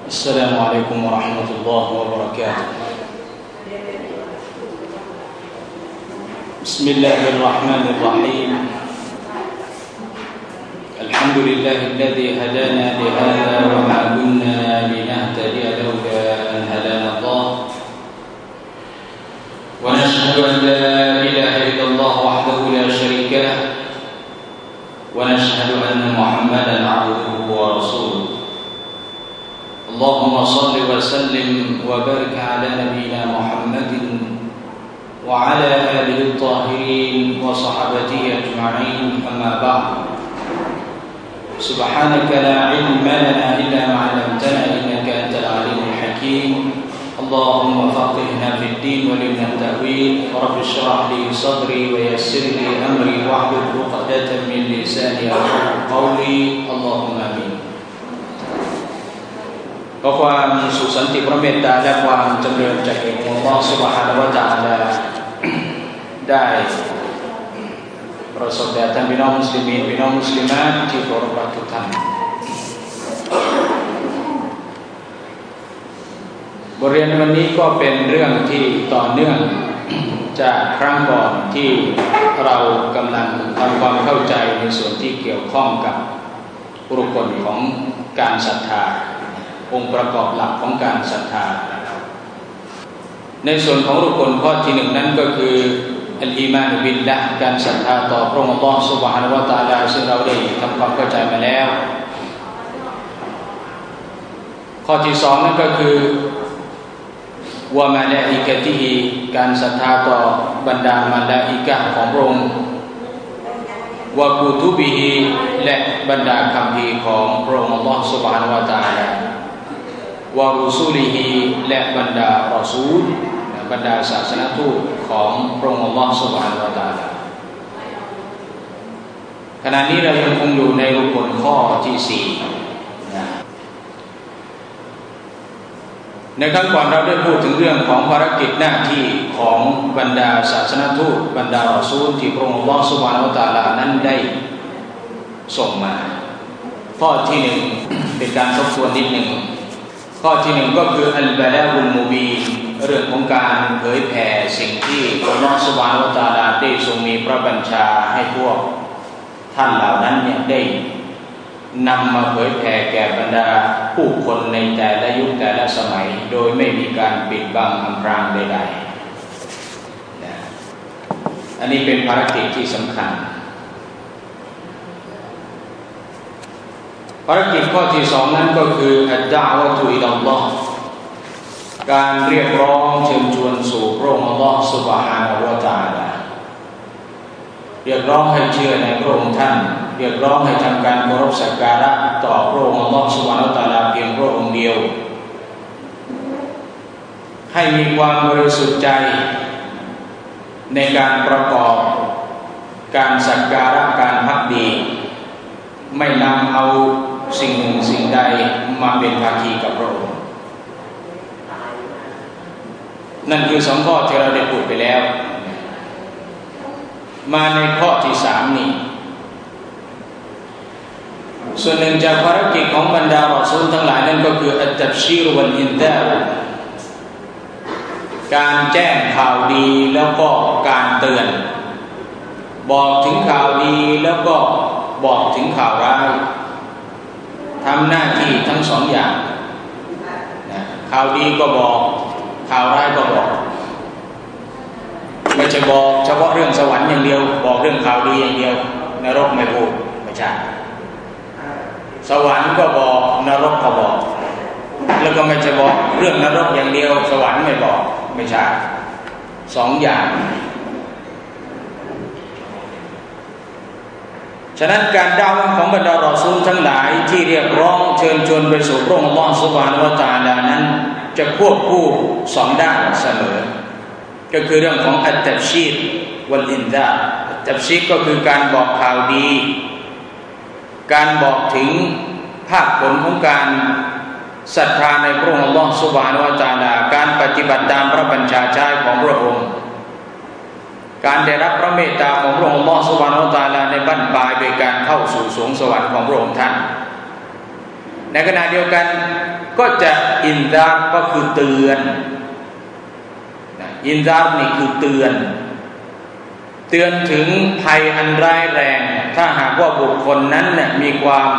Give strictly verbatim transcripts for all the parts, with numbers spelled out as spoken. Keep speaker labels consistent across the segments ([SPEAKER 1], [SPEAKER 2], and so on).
[SPEAKER 1] السلام عليكم ورحمة الله وبركاته بسم الله الرحمن الرحيم الحمد لله الذي هدانا لهذا وما كنا لنهتدي لولا أن هدانا الله ونشهد أن لا إله إلا الله وحده لا شريك له ونشهد أن محمدا عبده ورسوله اللهم صل وسلم وبارك على نبينا محمد وعلى آله الطاهرين وصحبته أجمعين أما بعد سبحانك لا علم لنا إلا ما علمتنا إنك أنت العليم الحكيم اللهم فقهنا في الدين وعلمنا التأويل رب اشرح لي صدري ويسر لي أمري واحلل عقدة من لساني يفقهوا قولي اللهم آمينขอความสุขสันติพระเมตตาและความจำเริญจากเอกอัลเลาะห์ซุบฮานะฮูวะตะอาลาได้ประสบแด่ท่านพี่น้องมุสลิมีนพี่น้องมุสลิมะห์ที่เคารพรักทุกท่านบทเรียนวันนี้ก็เป็นเรื่องที่ต่อเนื่องจากครั้งก่อนที่เรากำลังทำความเข้าใจในส่วนที่เกี่ยวข้องกับรุกนของการศรัทธาองค์ประกอบหลักของการศรัทธาในส่วนของรุกนข้อที่หนึ่งนั้นก็คืออัลอีมานบิลละห์การศรัทธาต่อพระองค์อัลเลาะห์ซุบฮานะฮูวะตะอาลาซึ่งเราได้ทำความเข้าใจมาแล้วข้อที่สองนั้นก็คือวะมะลาอิกะติฮิการศรัทธาต่อบรรดามะลาอิกะฮ์ของพระองค์วะกุตุบิฮิและบรรดาคัมภีร์ของพระองค์อัลเลาะห์ซุบฮานะฮูวะตะอาลาวะรุซูลิฮิและบรรดารอซูลบรรดาศาสนทูตของพระองค์อัลเลาะห์ซุบฮานะฮูวะตะอาลาขณะนี้เรายังคงอยู่ในรุกนข้อที่สี่นะในครั้งก่อนเราได้พูดถึงเรื่องของภารกิจหน้าที่ของบรรดาศาสนทูตบรรดารอซูลที่พระองค์อัลเลาะห์ซุบฮานะฮูวะตะอาลานั้นได้ส่งมาข้อที่หนึ่งเป็นการทบทวนนิดหนึ่งข้อที่หนึ่งก็คืออัลบะลากุลมุบีนเรื่องของการเผยแผ่สิ่งที่อัลเลาะห์ซุบฮานะฮูวะตะอาลาได้ทรงมีพระบัญชาให้พวกท่านเหล่านั้นเนี่ยได้นำมาเผยแผ่แก่บรรดาผู้คนในแต่ละยุคแต่ละสมัยโดยไม่มีการปิดบังอำพรางใดๆนะอันนี้เป็นภารกิจที่สำคัญภารกิจข้อที่สองนั้นก็คืออัดดะอ์วะตุอิลัลลอฮ์การเรียกร้องเชิญชวนสู่พระองค์อัลเลาะห์ซุบฮานะฮูวะตะอาลาเรียกร้องให้เชื่อในพระองค์ท่านเรียกร้องให้ทำการเคารพสักการะต่อพระองค์อัลเลาะห์ซุบฮานะฮูวะตะอาลาเพียงพระองค์เดียวให้มีความบริสุทธิ์ใจในการประกอบการสักการะการภักดีไม่นำเอาสิ่งหนึ่งสิ่งใดมาเป็นภาคีกับพระองค์นั่นคือสองข้อที่เราได้พูดไปแล้วมาในข้อที่สามนี่ส่วนหนึ่งจากภารกิจของบรรดารอซูลทั้งหลายนั่นก็คืออัตตับชีรวัลอินซาร์การแจ้งข่าวดีแล้วก็การเตือนบอกถึงข่าวดีแล้วก็บอกถึงข่าวร้ายทำหน้าที่ทั้งสองอย่างนะข่าวดีก็บอกข่าวร้ายก็บอกไม่ใช่บอกเฉพาะเรื่องสวรรค์อย่างเดียวบอกเรื่องข่าวดีอย่างเดียวนรกไม่พูดไม่ใช่สวรรค์ก็บอกนรกก็บอกแล้วก็ไม่ใช่บอกเรื่องนรกอย่างเดียวสวรรค์ไม่บอกไม่ใช่สองอย่างฉะนั้นการดะอ์วะห์ของบรรดารอซูลทั้งหลายที่เรียกร้องเชิญชวนไปสู่พระองค์อัลเลาะห์ซุบฮานะฮูวะตะอาลานั้นจะควบคู่สองด้านเสมอก็คือเรื่องของอัตตับชีรวัลอินซาร์อัตตับชีรก็คือการบอกข่าวดีการบอกถึงภาคผลของการศรัทธาในพระองค์อัลเลาะห์ซุบฮานะฮูวะตะอาลาการปฏิบัติตามพระบัญชาใช้ของพระองค์การได้รับพระเมตตาของพระองค์อัลเลาะห์ซุบฮานะฮูวะตะอาลาในบั้นปลายโดยการเข้าสู่สวงสวรรค์ของพระองค์ท่านในขณะเดียวกันก็จะอินซาร์ก็คือเตือนอินซาร์นี่คือเตือนเตือนถึงภัยอันร้ายแรงถ้าหากว่าบุคคลนั้นเนี่ยมีความ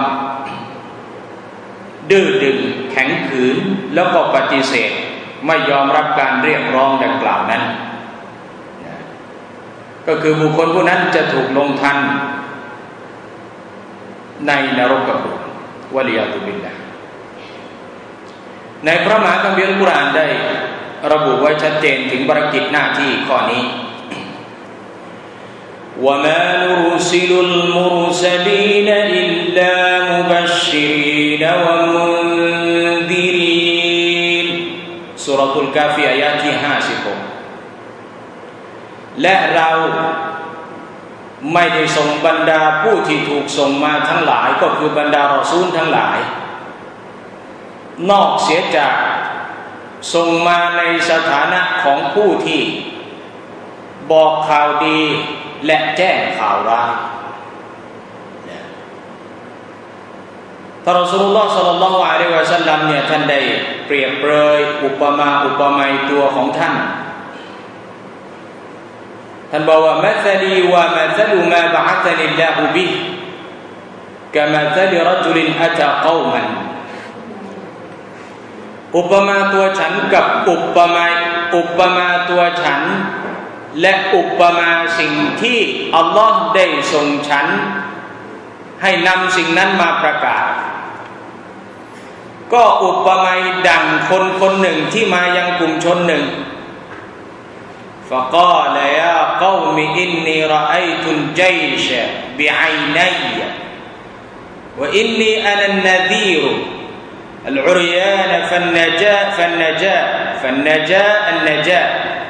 [SPEAKER 1] ดื้อดึงแข็งขืนแล้วก็ปฏิเสธไม่ยอมรับการเรียกร้องดังกล่าวนั้นก็คือบุคคลผู้นั้นจะถูกลงทันในนรกกระพุวะลิยาตุบิลลาห์ในพระมหาคัมภีร์อัลกุรอานได้ระบุไว้ชัดเจนถึงภารกิจหน้าที่ข้อนี้وَمَا نُرْسِلُ الْمُرْسَلِينَ إِلَّا مُبَشِّرِينَ وَمُنذِرِينَ ซูเราะตุลกาฟีอายะที่ห้าสิบหกและเราไม่ได้ส่งบรรดาผู้ที่ถูกส่งมาทั้งหลายก็คือบรรดารอซูลทั้งหลายนอกเสียจากส่งมาในสถานะของผู้ที่บอกข่าวดีและแจ้งข่าวร้ายท่านรอซูลุลลอฮ์ ศ็อลลัลลอฮุอะลัยฮิวะซัลลัมเนี่ยท่านได้เปรียบเปรยอุปมาอุปไมยตัวของท่านท่านบอกว่ามัซลีวะมัซลุมาบะอะซะนิลลาฮุบิฮิกะมัซลิรจุลินอะตาเกามันอุปมาตัวฉันกับอุปมาอุปมาตัวฉันและอุปมาสิ่งที่อัลลอฮ์ได้ทรงฉันให้นำสิ่งนั้นมาประกาศก็อุปมาดังคนคนหนึ่งที่มายังกลุ่มชนหนึ่งفقال يا قوم إني رأيت الجيش بعيني وإني أنا النذير العريان فالنجاة فالنجاة فالنجاة النجاة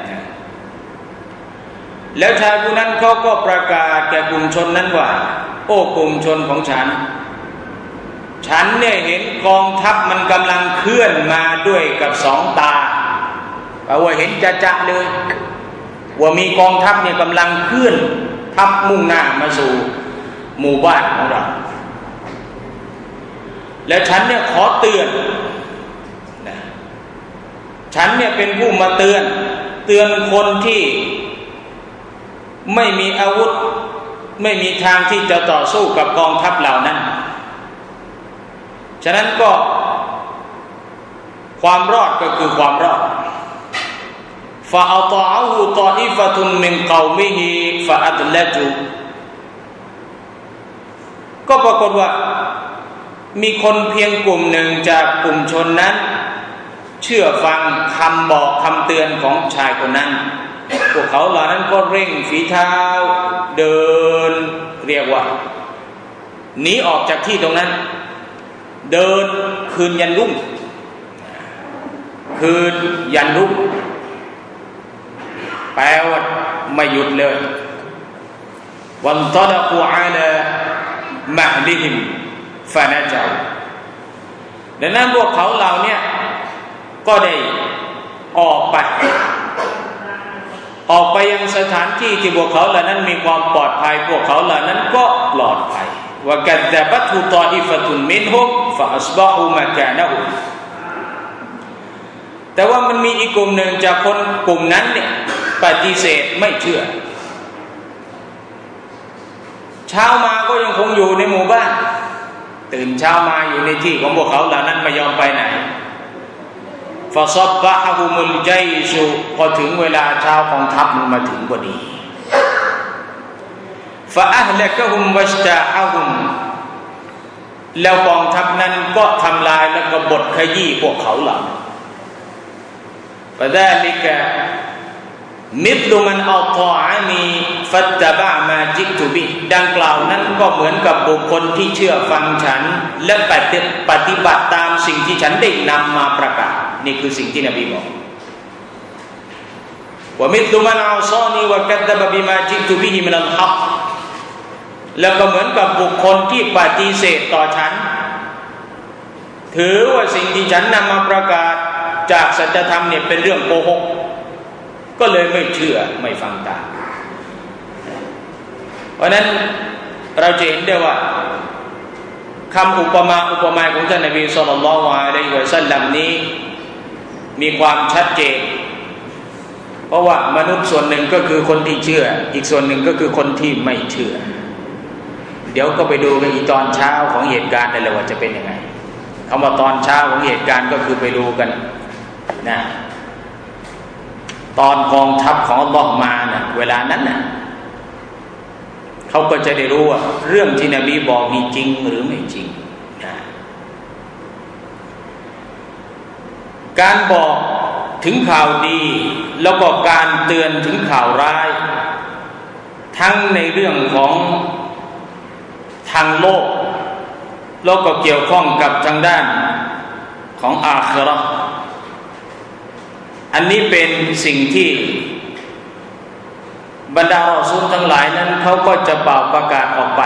[SPEAKER 1] แล้วชายผู้นั้นเขาก็ประกาศแก่กลุ่มชนนั้นว่าโอ้กลุ่มชนของฉันฉันเนี่ยเห็นกองทัพมันกำลังเคลื่อนมาด้วยกับสองตาแปลว่าเห็นจะๆเลยว่ามีกองทัพเนี่ยกำลังเคลื่อนทัพมุ่งหน้ามาสู่หมู่บ้านของเราแล้วฉันเนี่ยขอเตือนนะฉันเนี่ยเป็นผู้มาเตือนเตือนคนที่ไม่มีอาวุธไม่มีทางที่จะต่อสู้กับกองทัพเหล่านั้นฉะนั้นก็ความรอดก็คือความรอดفأطاعه طائفة من قومه فأدلجوا ก็ปรากฏว่ามีคนเพียงกลุ่มหนึ่งจากกลุ่มชนนั้นเชื่อฟังคำบอกคำเตือนของชายคนนั้นพวกเขาเหล่านั้นก็เร่งฝีเท้าเดินเรียกว่าหนีออกจากที่ตรงนั้นเดินคืนยันรุ่งคืนยันรุ่งแปลว่าไม่หยุดเลยวันตะละกูอาลามะลิฮิมฟานะจาดังนั้นพวกเขาเหล่านี้ก็ได้ออกไปออกไปยังสถานที่ที่พวกเขาเหล่านั้นมีความปลอดภัยพวกเขาเหล่านั้นก็ปลอดภัยว่ากัซซะบัตฮุฏออิฟะตุนมินฮุมฟะอัศบะฮูมะกานะฮุแต่ว่ามันมีอีกกลุ่มหนึ่งจากคนกลุ่มนั้นเนี่ยปฏิเสธไม่เชื่อเช้ามาก็ยังคงอยู่ในหมู่บ้านตื่นเช้ามาอยู่ในที่ของพวกเขาเหล่านั้นไม่ยอมไปไหนฟะซับบะฮุมุลใจชุพอถึงเวลาเช้ากองทัพมันมาถึงพอดีฟะอะห์ละกะฮุมวัชตะฮะฮุมแล้วกองทัพนั้นก็ทำลายแล้วก็บดขยี้พวกเขาเหล่านั้นฟะซาลิกะมิธลุมันอัฏออะนีฟัตตะบะมาจิตุบิดังกล่าวนั้นก็เหมือนกับบุคคลที่เชื่อฟังฉันและปฏิบัติตามสิ่งที่ฉันได้นำมาประกาศนี่คือสิ่งที่นบีบอกว่ามิธลุมันอัศอนีวะกัซซะบะบิมาจิตุบิฮิมินัลฮักแล้วก็เหมือนกับบุคคลที่ปฏิเสธต่อฉันถือว่าสิ่งที่ฉันนำมาประกาศจากสัจธรรมเนี่ยเป็นเรื่องโกหกก็เลยไม่เชื่อไม่ฟังตามเพราะนั้นเราจะเห็นได้ว่าคำอุปมาอุปไมยของท่านนบีศ็อลลัลลอฮุอะลัยฮิวะซัลลัมนี้มีความชัดเจนเพราะว่ามนุษย์ส่วนหนึ่งก็คือคนที่เชื่ออีกส่วนหนึ่งก็คือคนที่ไม่เชื่อเดี๋ยวก็ไปดูกันอีตอนเช้าของเหตุการณ์นั่นแหละว่าจะเป็นยังไงคำว่าตอนเช้าของเหตุการณ์ก็คือไปดูกันนะตอนกองทัพของอัลเลาะห์มาน่ะเวลานั้นน่ะเขาก็จะได้รู้ว่าเรื่องที่นบีบอกมีจริงหรือไม่จริงนะการบอกถึงข่าวดีแล้วก็การเตือนถึงข่าวร้ายทั้งในเรื่องของทางโลกแล้วก็เกี่ยวข้องกับทางด้านของอาคิเราะห์อันนี้เป็นสิ่งที่บรรดารอซูลทั้งหลายนั้นเขาก็จะเป่าประกาศออกไป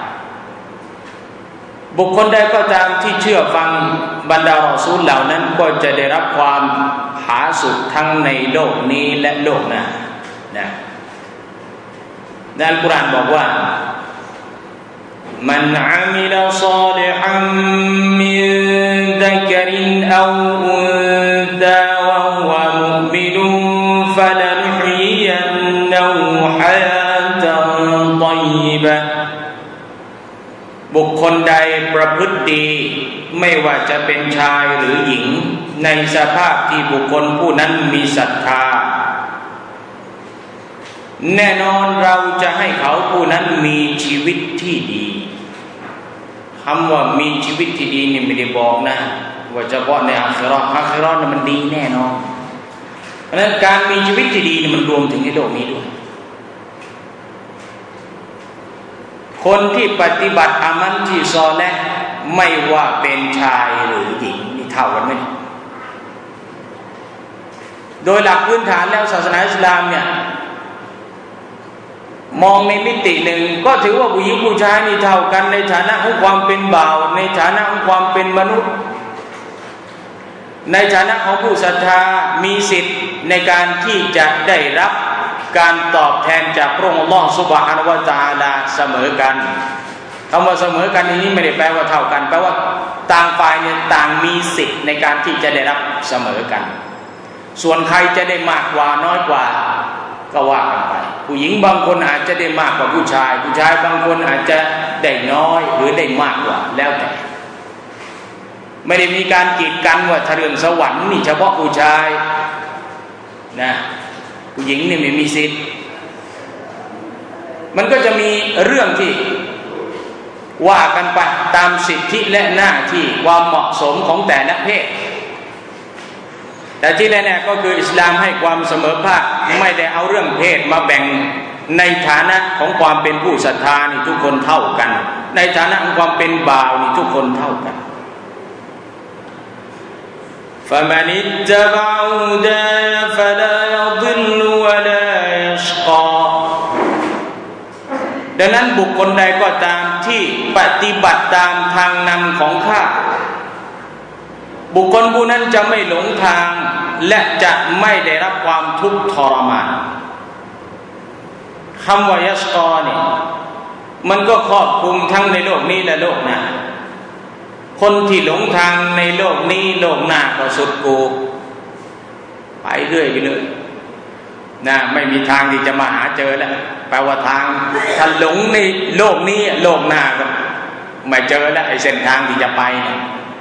[SPEAKER 1] บุคคลใดก็ตามที่เชื่อฟังบรรดารอซูลเหล่านั้นก็จะได้รับความผาสุกทั้งในโลกนี้และโลกหน้านะในอัลกุรอานบอกว่ามันอามิลศอลิฮัมมินซักรินเอาอุนซาวะฮุวะมุอ์มินุนฟะลันุฮยิยันนะฮูฮะยาตันฏอยยิบะห์บุคคลใดประพฤติดีไม่ว่าจะเป็นชายหรือหญิงในสภาพที่บุคคลผู้นั้นมีศรัทธาแน่นอนเราจะให้เขาผู้นั้นมีชีวิตที่ดีคำว่ามีชีวิตที่ดีนี่ไม่ได้บอกนะว่าเฉพาะในอาคิเราะห์อาคิเราะห์นั้นมันดีแน่นอนเพราะฉะนั้นการมีชีวิตที่ดีนี่มันรวมถึงในโลกนี้ด้วยคนที่ปฏิบัติอามัลที่ซอเลห์ไม่ว่าเป็นชายหรือหญิงนี่เท่ากันไหมโดยหลักพื้นฐานแล้วศาสนาอิสลามเนี่ยมองในมิติหนึ่งก็ถือว่าผู้หญิงผู้ชายนี่เท่ากันในฐานะของความเป็นบ่าวในฐานะของความเป็นมนุษย์ในฐานะของผู้ศรัทธามีสิทธิ์ในการที่จะได้รับการตอบแทนจากพระองค์อัลเลาะห์ซุบฮานะฮูวะตะอาลาเสมอกันคำว่าเสมอกันนี้ไม่ได้แปลว่าเท่ากันแปลว่าต่างฝ่ายเนี่ยต่างมีสิทธิ์ในการที่จะได้รับเสมอกันส่วนใครจะได้มากกว่าน้อยกว่าก็ว่ากันไปผู้หญิงบางคนอาจจะได้มากกว่าผู้ชายผู้ชายบางคนอาจจะได้น้อยหรือได้มากกว่าแล้วแต่ไม่ได้มีการกีดกันว่าถ้าเรื่องสวรรค์นี่เฉพาะผู้ชายนะผู้หญิงนี่ไม่มีสิทธิ์มันก็จะมีเรื่องที่ว่ากันไปตามสิทธิและหน้าที่ความเหมาะสมของแต่ละเพศแต่ที่แน่ๆก็คืออิสลามให้ความเสมอภาคไม่ได้เอาเรื่องเพศมาแบ่งในฐานะของความเป็นผู้ศรัทธานี่ทุกคนเท่ากันในฐานะของความเป็นบ่าวนี่ทุกคนเท่ากันفمن اتبع هداي فلا يضل ولا يشقى ดังนั้นบุคคลใดก็ตามที่ปฏิบัติตามทางนำของข้าบุคคลผู้นั้นจะไม่หลงทางและจะไม่ได้รับความทุกข์ทรมานคำว่ายัชกอนี่มันก็ครอบคลุมทั้งในโลกนี้และโลกหน้าคนที่หลงทางในโลกนี้โลกหน้าก็สุดกูไปเรื่อยไปเลยนะไม่มีทางที่จะมาหาเจอแล้วแปลว่าทางถ้าหลงในโลกนี้โลกหน้าก็ไม่เจอแล้วไอ้เส้นทางที่จะไปเนี่ย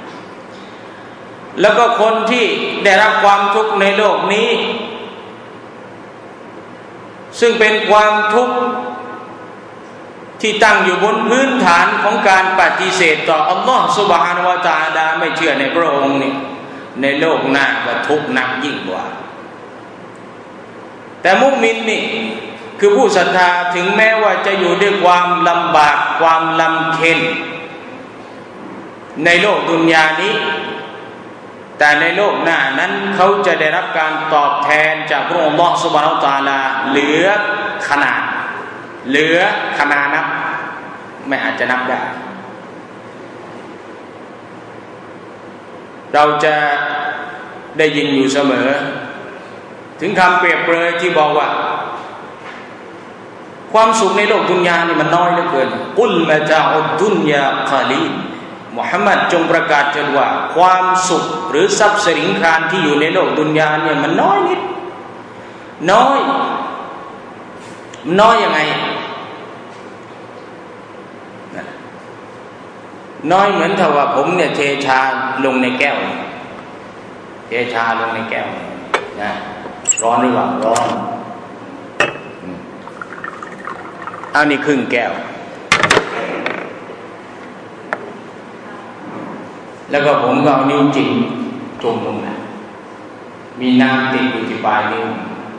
[SPEAKER 1] แล้วก็คนที่ได้รับความทุกข์ในโลกนี้ซึ่งเป็นความทุกข์ที่ตั้งอยู่บนพื้นฐานของการปฏิเสธต่ออัลลอฮฺซุบฮานะฮูวะตะอาลาไม่เชื่อในพระองค์นี่ในโลกหน้าก็ทุกข์หนักยิ่งกว่าแต่มุมินนี่คือผู้ศรัทธาถึงแม้ว่าจะอยู่ด้วยความลำบากความลำเค็ญในโลกดุนยานี้แต่ในโลกหน้านั้นเขาจะได้รับการตอบแทนจากพระองค์อัลเลาะห์ซุบฮานะฮูวะตะอาลาเหลือขนาดเหลือขนาดนับไม่อาจจะนับได้เราจะได้ยินอยู่เสมอถึงคำเปรียบเปรยที่บอกว่าความสุขในโลกดุนยานี่มันน้อยเหลือเกินกุลมะตาอุดดุนยากะลีลมุฮัมมัดจงประกาศเถิดว่าความสุขหรือทรัพย์สินคารที่อยู่ในโลกดุนยาเนี่ยมันน้อยนิดน้อยน้อยยังไงน้อยเหมือนถ้าว่าผมเนี่ยเทชาลงในแก้วเทชาลงในแก้วนะร้อนหรือเปล่าร้อนเอานี่ครึ่งแก้วแล้วก็ผมก็เอานิ้วจิ้มจุ่มลงไปมีน้ำติดอยู่ที่ปลายนิ้ว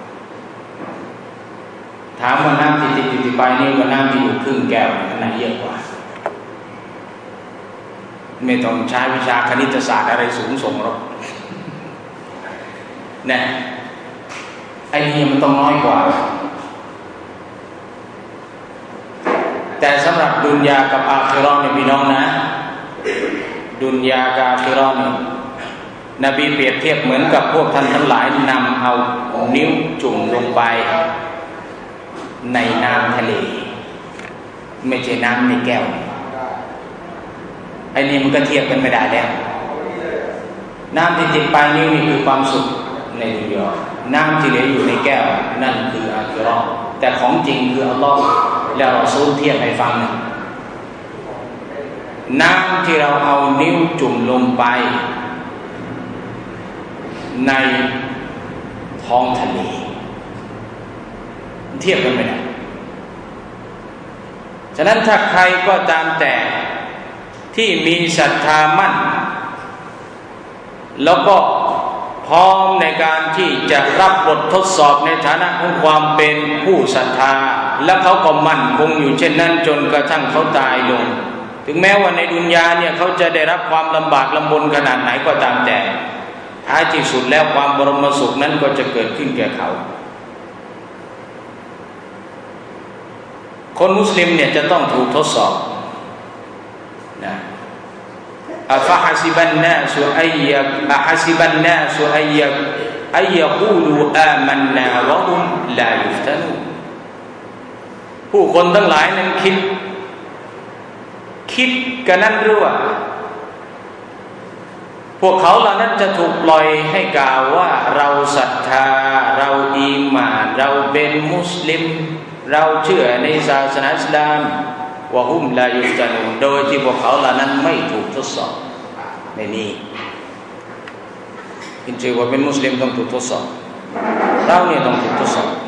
[SPEAKER 1] ถามว่าน้ำติดติดอยู่ที่ปลายนิ้วกับน้ำที่อยู่ครึ่งแก้วอันไหนเยอะกว่าไม่ต้องใช้วิชาคณิตศาสตร์อะไรสูงส่งหรอกเนี่ยไอ้นี่มันต้องน้อยกว่าแต่สำหรับดุนยากับอาคิเราะห์เนี่ยพี่น้องนะดุนยากับอาคิเราะห์เนี่ยนบีเปรียบเทียบเหมือนกับพวกท่านทั้งหลายนำเอานิ้วจุ่มลงไปในน้ำทะเลไม่ใช่น้ำในแก้วไอ้นี่มันก็เทียบกันไม่ได้แล้วน้ำที่ติดปลายนิ้วนี่คือความสุขในดุนยาน้ำที่เหลืออยู่ในแก้วนั่นคืออาคิเราะห์แต่ของจริงคืออัลลอฮ์แล้วเราซูเทียบให้ฟังนะน้ำที่เราเอานิ้วจุ่มลงไปในท้องทะเลเทียบกันไม่ได้ฉะนั้นถ้าใครก็ตามแต่ที่มีศรัทธามั่นแล้วก็พร้อมในการที่จะรับบททดสอบในฐานะของความเป็นผู้ศรัทธาและเขาก็มั่นคงอยู่เช่นนั้นจนกระทั่งเขาตายลงถึงแม้ว่าในดุนยาเนี่ยเขาจะได้รับความลำบากลำบนขนาดไหนก็ตามแต่ท้ายที่สุดแล้วความบรมสุขนั้นก็จะเกิดขึ้นแก่เขาคนมุสลิมเนี่ยจะต้องถูกทดสอบนะอัฟะฮัซิบันนาสุอัยยะอะฮัซิบันนาสุอัยยะอัยยะกูลูอามันนาวะฮุมลายุฟตานูผู้คนทั้งหลายนั้นคิดคิดกันนั้นหรือว่าพวกเขาเหล่านั้นจะถูกปล่อยให้กล่าวว่าเราศรัทธาเราอีหม่านเราเป็นมุสลิมเราเชื่อในศาสนาอิสลามวะฮุมลายุฟตานูนโดยที่พวกเขาเหล่านั้นไม่ถูกทดสอบในนี้จริงๆว่าเป็นมุสลิมต้องถูกทดสอบเราเนี่ยต้องถูกทดสอบ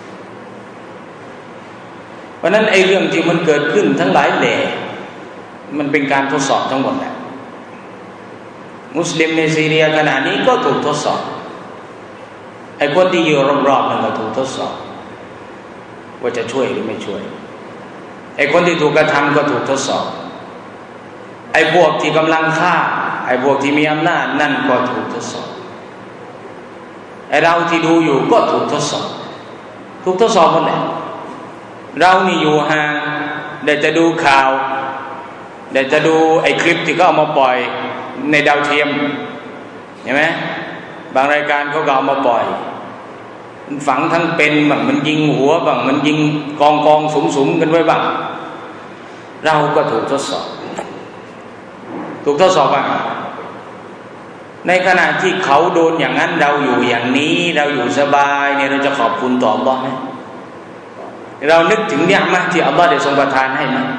[SPEAKER 1] เพราะนั้นไอ้เรื่องที่มันเกิดขึ้นทั้งหลายแหล่มันเป็นการทดสอบทั้งหมดแหละมุสลิมในซีเรียขณะนี้ก็ถูกทดสอบไอ้คนที่อยู่รอบๆนั่นก็ถูกทดสอบว่าจะช่วยหรือไม่ช่วยไอ้คนที่ถูกกระทำก็ถูกทดสอบไอ้พวกที่กำลังฆ่าไอ้พวกที่มีอำนาจนั่นก็ถูกทดสอบไอ้เราที่ดูอยู่ก็ถูกทดสอบถูกทดสอบหมดแหละเรานี่อยู่ห่างได้จะดูข่าวได้จะดูไอ้คลิปที่เขาเอามาปล่อยในดาวเทียมเห็นไหมบางรายการเขาก็เอามาปล่อยฝังทั้งเป็นบ้างมันยิงหัวบ้างมันยิงกองกองสุมสุมกันไว้บ้างเราก็ถูกทดสอบถูกทดสอบบ้างในขณะที่เขาโดนอย่างนั้นเราอยู่อย่างนี้เราอยู่สบายเนี่ยเราจะขอบคุณต่ออัลเลาะห์ไหมเรานึกถึงเนี่ยมั้ยที่อัลเลาะห์ได้ทรงประทานให้มั้ย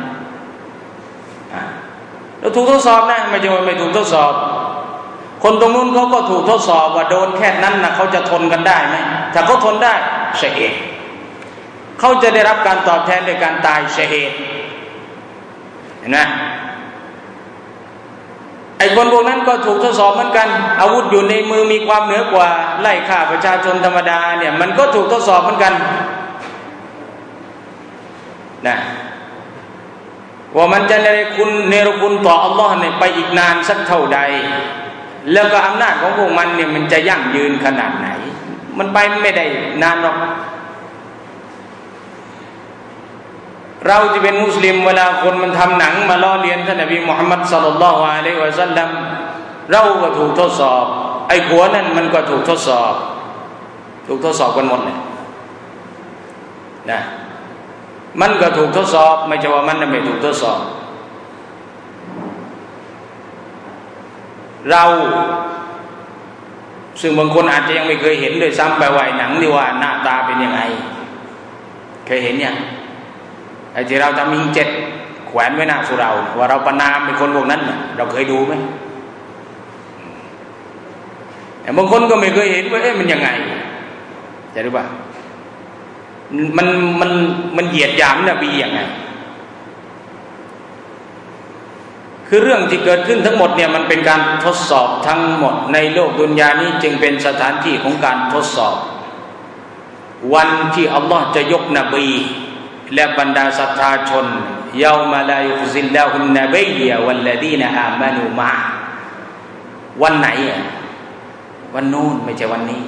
[SPEAKER 1] เราถูกทดสอบนะไม่ใช่ว่าไม่ถูกทดสอบคนตรงนู้นเขาก็ถูกทดสอบว่าโดนแค่นั้นนะเขาจะทนกันได้ไหมถ้าเขาทนได้ชะฮีดเขาจะได้รับการตอบแทนด้วยการตายชะฮีดเห็นไหมไอ้คนพวกนั้นก็ถูกทดสอบเหมือนกันอาวุธอยู่ในมือมีความเหนือกว่าไล่ฆ่าประชาชนธรรมดาเนี่ยมันก็ถูกทดสอบเหมือนกันนะว่ามันจะเนรคุณเนรคุณต่ออัลลอฮ์เนี่ยไปอีกนานสักเท่าใดแล้วก็อำนาจของพวกมันเนี่ยมันจะยั่งยืนขนาดไหนมันไปไม่ได้นานหรอกเราจะเป็นมุสลิมเวลาคนมันทำหนังมาล้อเลียนท่านนบีมุฮัมมัดศ็อลลัลลอฮุอะลัยฮิวะซัลลัมเราก็ถูกทดสอบไอ้ผัวนั่นมันก็ถูกทดสอบถูกทดสอบกันหมดเลยนะมันก็ถูกทดสอบไม่ใช่ว่ามันไม่ถูกทดสอบเราซึ่งบางคนอาจจะยังไม่เคยเห็นด้วยซ้ำไปว่าหนังที่ว่าหน้าตาเป็นยังไงเคยเห็นยังไอ้ที่เราทำมิงเจ็ดแขวนไว้หน้าสุเราว่าเราประนามเป็นคนพวกนั้นเราเคยดูไหมแต่บางคนก็ไม่เคยเห็นว่าเอ๊ะมันยังไงจะรู้ป่ะมันมันมันเหยียดหยามนบียังไงคือเรื่องที่เกิดขึ้นทั้งหมดเนี่ยมันเป็นการทดสอบทั้งหมดในโลกดุนยานี้จึงเป็นสถานที่ของการทดสอบวันที่อัลลอฮ์จะยกนบีและบรรดาศรัทธาชนยามาลายุซิลลาฮุนนบียะวัลลดีนอามานูมาวันไหนอ่ะวันนู้นไม่ใช่วันนี้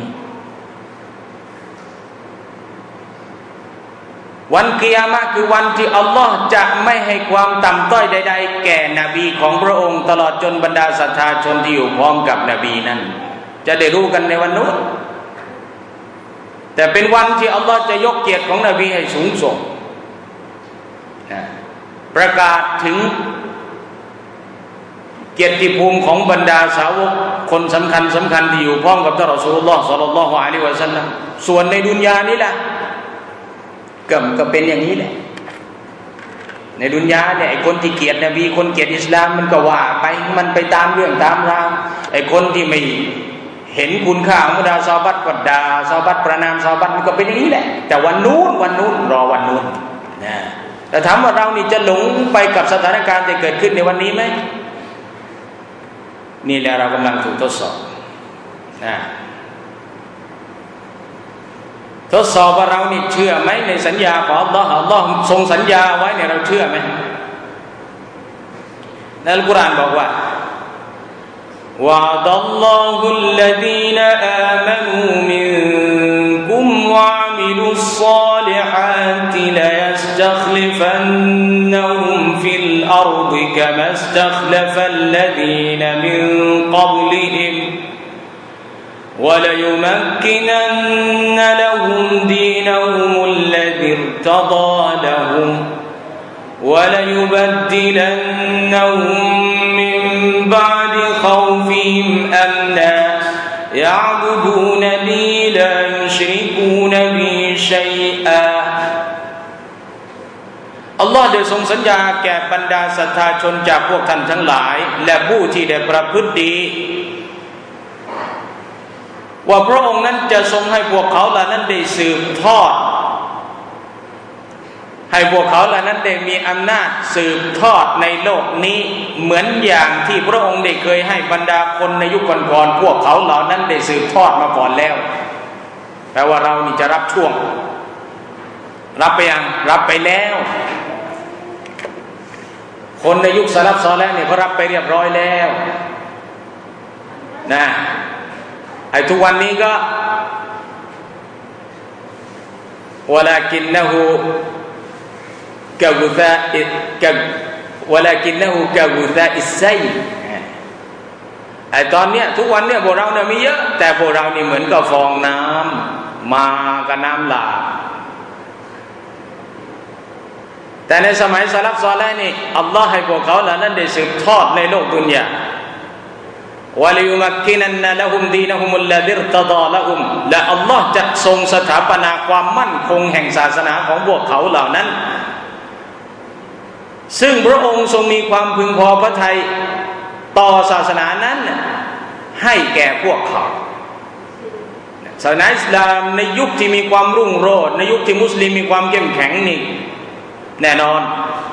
[SPEAKER 1] วันกิยามะห์คือวันที่อัลลอฮ์จะไม่ให้ความต่ำต้อยใดๆแก่นบีของพระองค์ตลอดจนบรรดาศรัทธาชนที่อยู่พร้อมกับนบีนั้นจะได้รู้กันในวันนู้นแต่เป็นวันที่อัลลอฮ์จะยกเกียรติของนบีให้สูงส่งประกาศถึงเกียรติภูมิของบรรดาสาวกคนสำคัญสำคัญที่อยู่พร้อมกับท่านรอซูลุลลอฮ์ศ็อลลัลลอฮุอะลัยฮิวะซัลลัมส่วนในดุนยานี้ล่ะก็ก็เป็นอย่างนี้แหละในดุนยาเนี่ยไอ้คนที่เกลียดนบีคนเกลียดอิสลามมันก็ว่าไปมันไปตามเรื่องตามราวไอ้คนที่ไม่เห็นคุณค่าของบรรดาซอฮาบะห์ก็ด่าซอฮาบะห์ประนามซอฮาบะห์มันก็เป็นอย่างนี้แหละแต่วันนู้นวันนู้นรอวันนู้นนะแต่ถามว่าเรานี่จะหลงไปกับสถานการณ์ที่เกิดขึ้นในวันนี้ไหมนี่แหละเรากำลังถูกทดสอบนะทดสอบว่าเรานี่เชื่อไหมในสัญญาของอัลลอฮ์อัลลอฮ์ทรงสัญญาไว้เนี่ยเราเชื่อไหมในอัลกุรอานบอกว่าวะดัลลอฮุลลดีนอามานูมินกุมวะอะมิลุศศอลิฮาติลายัสตัคลิฟันนะฮุมฟิลอัรฎิกะมัสตัคลฟัลลดีนมินกับลิฮิมوَلَيُمَكِّنَنَّ لَهُمْ دِينَهُمُ الَّذِي ارْتَضَىٰ لَهُمْ وَلَيُبَدِّلَنَّهُم مِّن بَعْدِ خَوْفِهِمْ أَمْنًا يَعْبُدُونَنِي لَا يُشْرِكُونَ بِي شَيْئًا อัลลอฮ์ได้ทรงสัญญาแก่บรรดาศรัทธาชนจากพวกท่านทั้งหลายและผู้ที่ได้ประพฤติดีว่าพระองค์นั้นจะทรงให้พวกเขาเหล่านั้นได้สืบทอดให้พวกเขาเหล่านั้นได้มีอำนาจสืบทอดในโลกนี้เหมือนอย่างที่พระองค์ได้เคยให้บรรดาคนในยุคก่อนๆพวกเขาเหล่านั้นได้สืบทอดมาก่อนแล้วแปลว่าเรานี่จะรับช่วงรับไปยังรับไปแล้วคนในยุคสลับซอแล้วเนี่ยเขารับไปเรียบร้อยแล้วนะไอ้ทุกวันนี้ก็วะลากินนะฮูกะกุซาอิกะวะลากินนะฮูกะกุซาอิสไซไอ้ตอนเนี้ยทุกวันเนี่ยพวกเราเนี่ยมีเยอะแต่พวกเรานี่เหมือนกับฟองน้ำมากับน้ำหลากแต่ในสมัยสลับซอและนี่อัลลอฮ์ให้พวกเขาเหล่านั้นได้สืบทอดในโลกดุนยาวะลิยุมักกินันนะละฮุมดีนะฮุมุลลซิรตะฎอละฮุมและอัลลอฮ์จะทรงสถาปนาความมั่นคงแห่งศาสนาของพวกเขาเหล่านั้นซึ่งพระองค์ทรงมีความพึงพอพระทัยต่อศาสนานั้นให้แก่พวกเขาศาสนาอิสลามในยุคที่มีความรุ่งโรจน์ในยุคที่มุสลิมมีความเข้มแข็งนี่แน่นอน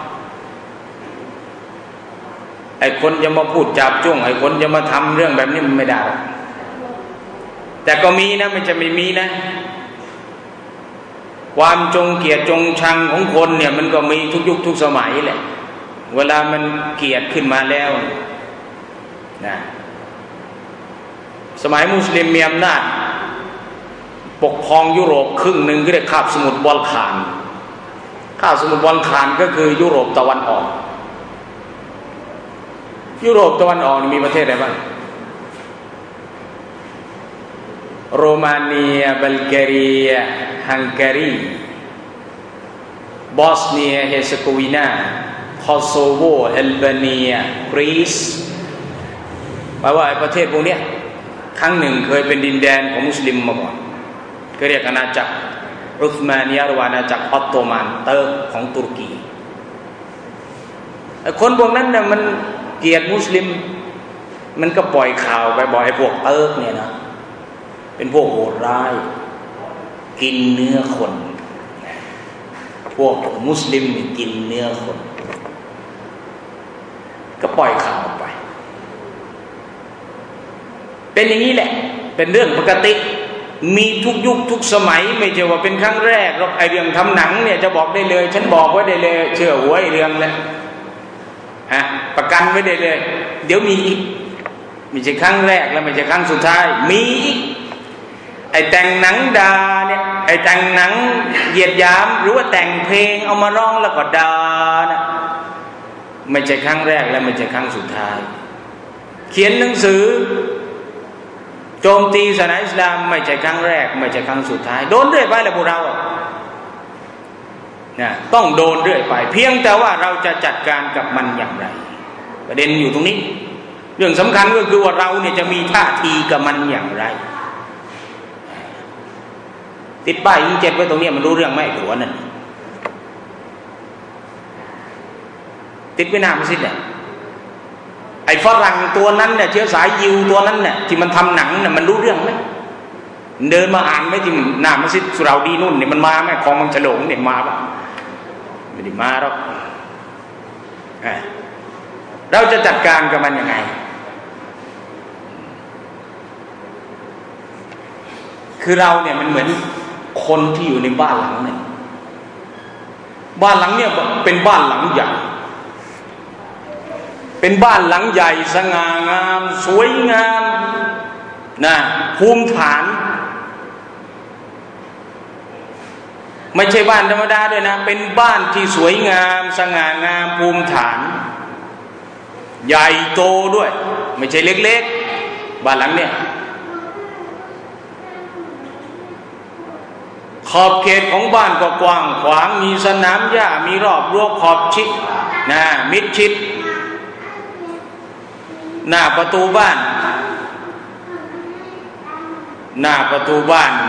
[SPEAKER 1] ไอ้คนจะมาพูดจับจ้วงไอ้คนจะมาทำเรื่องแบบนี้มันไม่ได้แต่ก็มีนะไม่จะไม่มีนะความจงเกลียดจงชังของคนเนี่ยมันก็มีทุกยุคทุกสมัยแหละเวลามันเกลียดขึ้นมาแล้วนะสมัยมุสลิมมีอำนาจปกครองยุโรปครึ่งหนึ่งก็ได้คาบสมุทรบอลข่านคาบสมุทรบอลข่านก็คือยุโรปตะวันออกยุโรปตะวันออกมีประเทศอะไรบ้างโรมาเนียบัลแกเรียฮังการีบอสเนียเฮเซโกวีนาคอโซโวอัลเบเนียกรีซแปลว่าไอ้ประเทศพวกนี้ครั้งหนึ่งเคยเป็นดินแดนของมุสลิมมาก่อนก็เรียกอาณาจักรอุสมานียะหรืออาณาจักรออตโตมันเติร์กของตุรกีไอ้คนพวกนั้นน่ะมันเกลียดมุสลิมมันก็ปล่อยข่าวไปบอกไอ้พวกเติร์กเนี่ยนะเป็นพวกโหดร้ายกินเนื้อคนพวกมุสลิมนี่กินเนื้อคนก็ปล่อยข่าวไปเป็นอย่างนี้แหละเป็นเรื่องปกติมีทุกยุคทุกสมัยไม่ใช่ว่าเป็นครั้งแรกหรอกไอเรื่องทำหนังเนี่ยจะบอกได้เลยฉันบอกไว้ได้เลยเชื่อหัวไอเรื่องเลยฮะประกันไว้ได้เลยเดี๋ยวมีอีกไม่ใช่ครั้งแรกแล้วไม่ใช่ครั้งสุดท้ายมีอีกไอแต่งหนังด่าเนี่ยไอแต่งหนังเหยียดหยามหรือว่าแต่งเพลงเอามาร้องแล้วก็ด่านะไม่ใช่ครั้งแรกและไม่ใช่ครั้งสุดท้ายเขียนหนังสือโจมตีศาสนาอิสลามไม่ใช่ครั้งแรกไม่ใช่ครั้งสุดท้ายโดนเรื่อยไปแหละพวกเรานะต้องโดนเรื่อยไปเพียงแต่ว่าเราจะจัดการกับมันอย่างไรประเด็นอยู่ตรงนี้เรื่องสำคัญก็คือว่าเราเนี่ยจะมีท่าทีกับมันอย่างไรติดป้ายยิงเจ็ดไว้ตรงนี้มันรู้เรื่องไหมหัวนั่นติดไว้หน้ามัสยิดเนี่ยไอ้ฝรั่งตัวนั้นเนี่ยเชื้อสายยิวตัวนั้นเนี่ยที่มันทำหนังเนี่ยมันรู้เรื่องไหมเดินมาอ่านไหมที่หน้ามัสยิดสุราดีนู่นเนี่ยมันมาไหมของมันฉลงเนี่ยมาปะไม่ได้มาหรอกเราจะจัดการกับมันยังไงคือเราเนี่ยมันเหมือนคนที่อยู่ในบ้านหลังหนึ่งบ้านหลังเนี่ยเป็นบ้านหลังใหญ่เป็นบ้านหลังใหญ่สง่างามสวยงามนะภูมิฐานไม่ใช่บ้านธรรมดาด้วยนะเป็นบ้านที่สวยงามสง่างามภูมิฐานใหญ่โตด้วยไม่ใช่เล็กๆบ้านหลังเนี่ยขอบเขตของบ้านก็กว้างขวางมีสนามหญ้ามีรอบรั้วขอบชิดนะมิดชิดหน้าประตูบ้านหน้าประตูบ้าน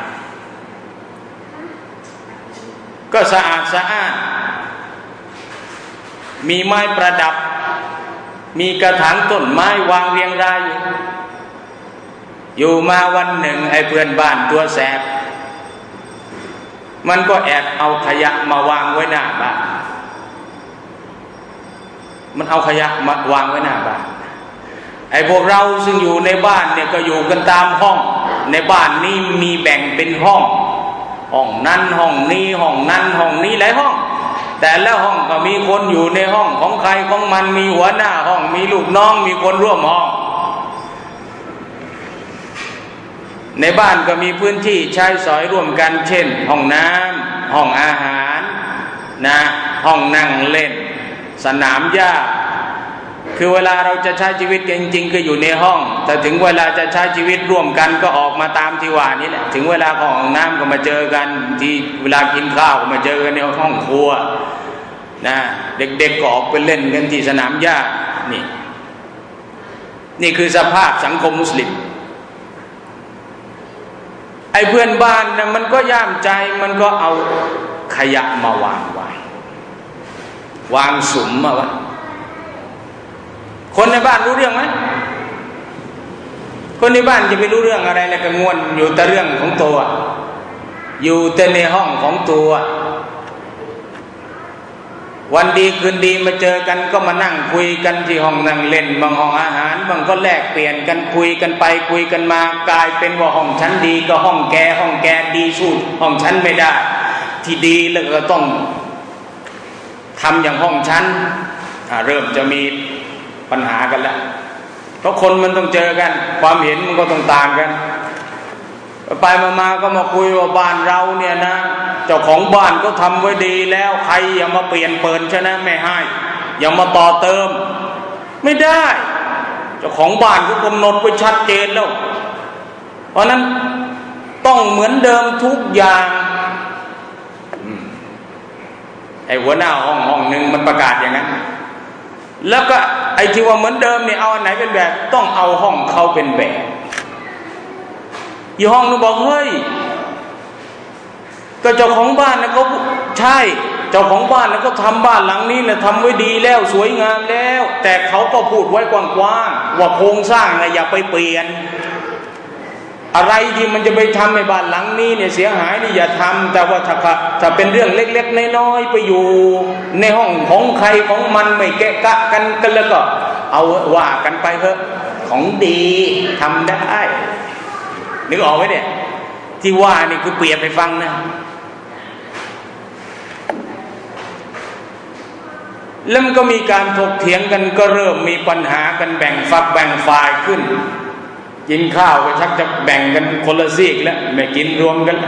[SPEAKER 1] ก็สะอาดสะอ้านมีไม้ประดับมีกระถางต้นไม้วางเรียงรายอยู่มาวันหนึ่งไอ้เพื่อนบ้านตัวแสบมันก็แอบเอาขยะมาวางไว้หน้าบ้านมันเอาขยะมาวางไว้หน้าบ้านไอ้พวกเราซึ่งอยู่ในบ้านเนี่ยก็อยู่กันตามห้องในบ้านนี้มีแบ่งเป็นห้องห้องนั้นห้องนี้ห้องนั้นห้องนี้หลายห้องแต่ละห้องก็มีคนอยู่ในห้องของใครของมันมีหัวหน้าห้องมีลูกน้องมีคนร่วมห้องในบ้านก็มีพื้นที่ใช้สอยร่วมกันเช่นห้องน้ำห้องอาหารนะห้องนั่งเล่นสนามหญ้าคือเวลาเราจะใช้ชีวิตจริงๆคืออยู่ในห้องแต่ถึงเวลาจะใช้ชีวิตร่วมกันก็ออกมาตามที่ว่านี้แหละถึงเวลาของห้องน้ำก็มาเจอกันที่เวลากินข้าวก็มาเจอกันในห้องครัวนะเด็กๆก็ออกไปเล่นกันที่สนามหญ้านี่นี่คือสภาพสังคมมุสลิมไอ้เพื่อนบ้านนะมันก็ย่ามใจมันก็เอาขยะมาวางไว้วางสุมมาไว้คนในบ้านรู้เรื่องไหมคนในบ้านจะไปรู้เรื่องอะไรแล้วก็ง่วนอยู่แต่เรื่องของตัวอยู่แต่ในห้องของตัววันดีคืนดีมาเจอกันก็มานั่งคุยกันที่ห้องนั่งเล่นบางห้องอาหารบางก็แลกเปลี่ยนกันคุยกันไปคุยกันมากลายเป็นว่าห้องฉันดีก็ห้องแกห้องแกดีสู้ห้องฉันไม่ได้ที่ดีแล้วก็ต้องทำอย่างห้องฉันเริ่มจะมีปัญหากันแล้วเพราะคนมันต้องเจอกันความเห็นมันก็ต้องต่างกันไปมาๆก็มาคุยว่าบ้านเราเนี่ยนะเจ้าของบ้านก็ทำไว้ดีแล้วใครอย่ามาเปลี่ยนเปิดใช่ไหมไม่ให้อย่ามาต่อเติมไม่ได้เจ้าของบ้านก็กำหนดไว้ชัดเจนแล้วเพราะนั้นต้องเหมือนเดิมทุกอย่างไอ้หัวหน้าห้องห้องหนึ่งมันประกาศอย่างนั้นแล้วก็ไอ้ที่ว่าเหมือนเดิมเนี่ยเอาอันไหนเป็นแบบต้องเอาห้องเขาเป็นแบบอีห้องนึงบอกเฮ้ยก็เจ้าของบ้านนะเขาใช่เจ้าของบ้านนะเขาทำบ้านหลังนี้นะทำไว้ดีแล้วสวยงามแล้วแต่เขาก็พูดไว้กว้างๆว่าโครงสร้างนะอย่าไปเปลี่ยนอะไรที่มันจะไปทำในบ้านหลังนี้เนี่ยเสียหายนี่อย่าทำแต่ว่าถ้าถ้าเป็นเรื่องเล็กๆน้อยๆไปอยู่ในห้องของใครของมันไม่แกะกะกันกันแล้วก็เอาว่ากันไปเถอะของดีทำได้นึกออกไหมเนี่ยที่ว่านี่คือเปรียบไปฟังนะแล้วมันก็มีการถกเถียงกันก็เริ่มมีปัญหากันแบ่งฝักแบ่งฝ่ายขึ้นกินข้าวก็ชักจะแบ่งกันคนละซีกแล้วไม่กินรวมกัน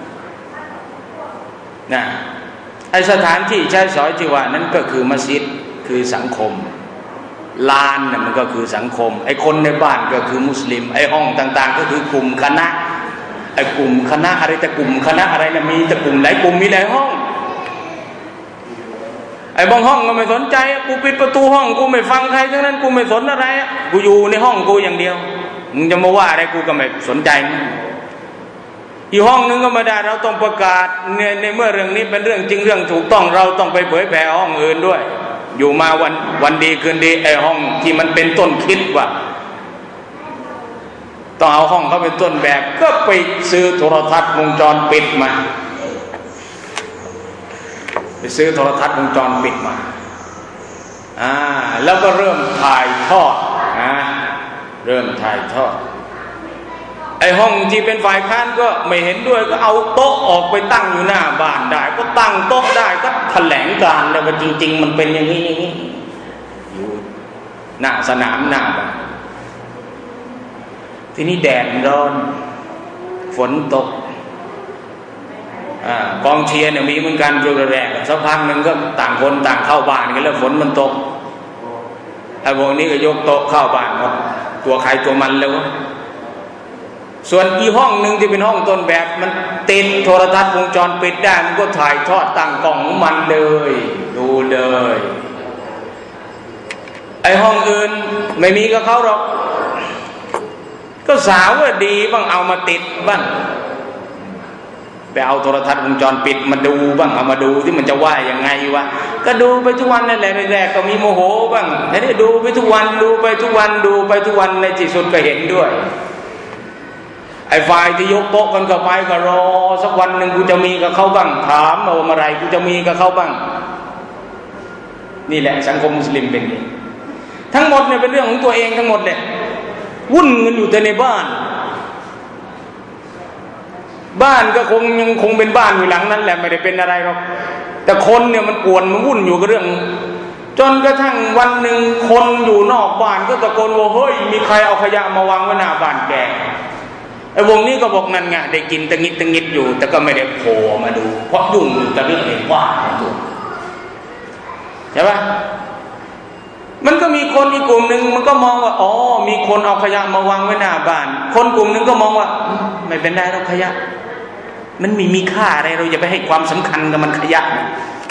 [SPEAKER 1] นะไอสถานที่ใช้สอยที่ว่านั้นก็คือมัสยิดคือสังคมลานน่ะมันก็คือสังคมไอคนในบ้านก็คือมุสลิมไอห้องต่างๆก็คือกลุ่มคณะไอกลุ่มคณะอะไรแต่กลุ่มคณะอะไรนะมีแต่กลุ่มหลายกลุ่มมีหลายห้องไอ้บางห้องก็ไม่สนใจกูปิดประตูห้องกูไม่ฟังใครทั้งนั้นกูไม่สนอะไรกูอยู่ในห้องกูอย่างเดียวมึงจะมาว่าอะไรกูก็ไม่สนใจอีกห้องนึงก็ไม่ได้เราต้องประกาศในในเมื่อเรื่องนี้เป็นเรื่องจริงเรื่องถูกต้องเราต้องไปเผยแผ่ห้องอื่นด้วยอยู่มาวันวันดีคืนดีไอ้ห้องที่มันเป็นต้นคิดว่าต้องเอาห้องเขาเป็นต้นแบบก็ไปซื้อโทรทัศน์วงจรปิดมาไปซื้อโทรทัศน์วงจรปิดมาอ่าแล้วก็เริ่มถ่ายทอดอ่าเริ่มถ่ายทอดไอ้ห้องที่เป็นฝ่ายค้านก็ไม่เห็นด้วยก็เอาโต๊ะออกไปตั้งอยู่หน้าบ้านได้ก็ตั้งโต๊ะได้ก็แถลงการเลยว่าจริงๆมันเป็นอย่างนี้อย่างนี้อยู่หน้าสนามหน้าบ้านทีนี้แดดร้อนฝนตกกองเชียร์เนี่ยมีเหมือนกันช่วงแรกสักพักหนึ่งก็ต่างคนต่างเข้าบ้านกันแล้วฝนมันตกไอ้พวกนี้ก็ยกโต๊ะเข้าบ้านหมดตัวใครตัวมันแล้วส่วนอีห้องหนึ่งที่เป็นห้องต้นแบบมันติดโทรทัศน์วงจรปิดได้มันก็ถ่ายทอดตั้งกล่องของมันเลยดูเลยไอ้ห้องอื่นไม่มีกับเขาหรอกก็สาวว่าดีบ้างเอามาติดบ้างไปเอาโทรทัศน์วงจรปิดมาดูบ้างเอามาดูที่มันจะว่ายังไงวะก็ดูไปทุกวันนั่นแหละแรกๆก็มีโมโหบ้างแต่นี่ดูไปทุกวันดูไปทุกวันดูไปทุกวันในที่สุดก็เห็นด้วยไอ้ฝ่ายที่ยกโต๊ะกันก็ไปก็รอสักวันหนึ่งกูจะมีกับเขาบ้างถามเอาเมื่อไรกูจะมีกับเขาบ้างนี่แหละสังคมมุสลิมเป็นอย่างนี้ทั้งหมดเนี่ยเป็นเรื่องของตัวเองทั้งหมดเลยวุ่นกันอยู่แต่ในบ้านบ้านก็คงยังคงเป็นบ้านอยู่หลังนั้นแหละไม่ได้เป็นอะไรหรอกแต่คนเนี่ยมันกวนมันวุ่นอยู่กับเรื่องจนกระทั่งวันหนึ่งคนอยู่นอกบ้านก็ตะโกนว่าเฮ้ยมีใครเอาขยะมาวางไว้หน้าบ้านแกไอ้วงนี้ก็บอกนั่นไงได้กินตะงิดตะงิดอยู่แต่ก็ไม่ได้โผล่มาดูเพราะยุ่งอยู่แต่เรื่องในบ้านตัวใช่ปะมันก็มีคนอีกกลุ่มหนึ่งมันก็มองว่าอ๋อมีคนเอาขยะมาวางไว้หน้าบ้านคนกลุ่มหนึ่งก็มองว่าไม่เป็นไรหรอกขยะมันมีมีค่าอะไรเราอย่าไปให้ความสำคัญกับมันขยะนะ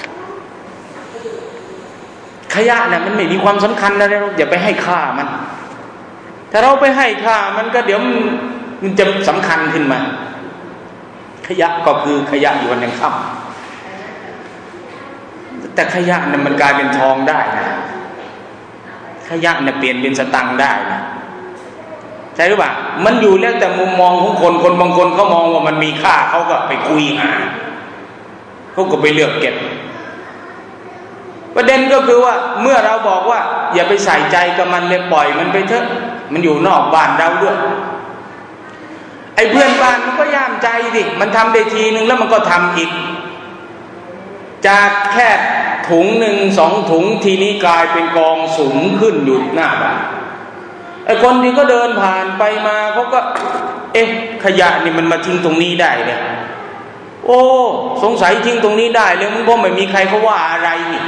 [SPEAKER 1] ขยะน่ะมันไม่มีความสำคัญอะไรเราอย่าไปให้ค่ามันถ้าเราไปให้ค่ามันก็เดี๋ยวมันจะสำคัญขึ้นมาขยะก็คือขยะอยู่วันยังค่ำแต่ขยะเนี่ยมันกลายเป็นทองได้นะขยะเนี่ยเปลี่ยนเป็นสตังค์ได้นะใช่หรือเปล่ามันอยู่แล้วแต่มุมมองของคนคนบางคนเขามองว่ามันมีค่าเขาก็ไปคุยหาเขาก็ไปเลือกเก็บประเด็นก็คือว่าเมื่อเราบอกว่าอย่าไปใส่ใจกับมันเลยปล่อยมันไปเถอะมันอยู่นอกบ้านเราด้วยไอ้เพื่อนบ้านมันก็ย่ามใจดิมันทำได้ทีนึงแล้วมันก็ทำอีกจากแค่ถุงหนึ่งสองถุงทีนี้กลายเป็นกองสูงขึ้นอยู่หน้าบ้านไอ้คนที่ก็เดินผ่านไปมาเขาก็เอ๊ะขยะนี่มันมาทิ้งตรงนี้ได้เลยโอ้สงสัยทิ้งตรงนี้ได้เลยมันก็ไม่มีใครเขาว่าอะไรนี่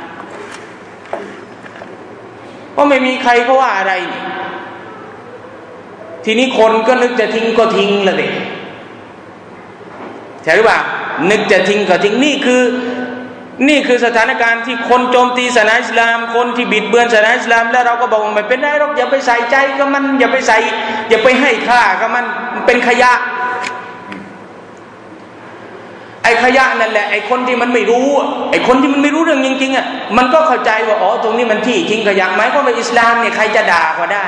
[SPEAKER 1] ก็ไม่มีใครเขาว่าอะไรนี่ทีนี้คนก็นึกจะทิ้งก็ทิ้งละเด็กใช่หรือเปล่านึกจะทิ้งก็ทิ้งนี่คือนี่คือสถานการณ์ที่คนโจมตีศาสนาอิสลามคนที่บิดเบือนศาสนาอิสลามแล้วเราก็บอกว่าไม่เป็นไรหรอกอย่าไปใส่ใจกับมันอย่าไปใส่อย่าไปให้ค่ากับมันเป็นขยะไอ้ขยะนั่นแหละไอ้คนที่มันไม่รู้ไอ้คนที่มันไม่รู้เรื่องจริงๆอ่ะมันก็เข้าใจว่าอ๋อตรงนี้มันที่ทิ้งขยะหมายความว่าอิสลามเนี่ยใครจะด่าก็ได้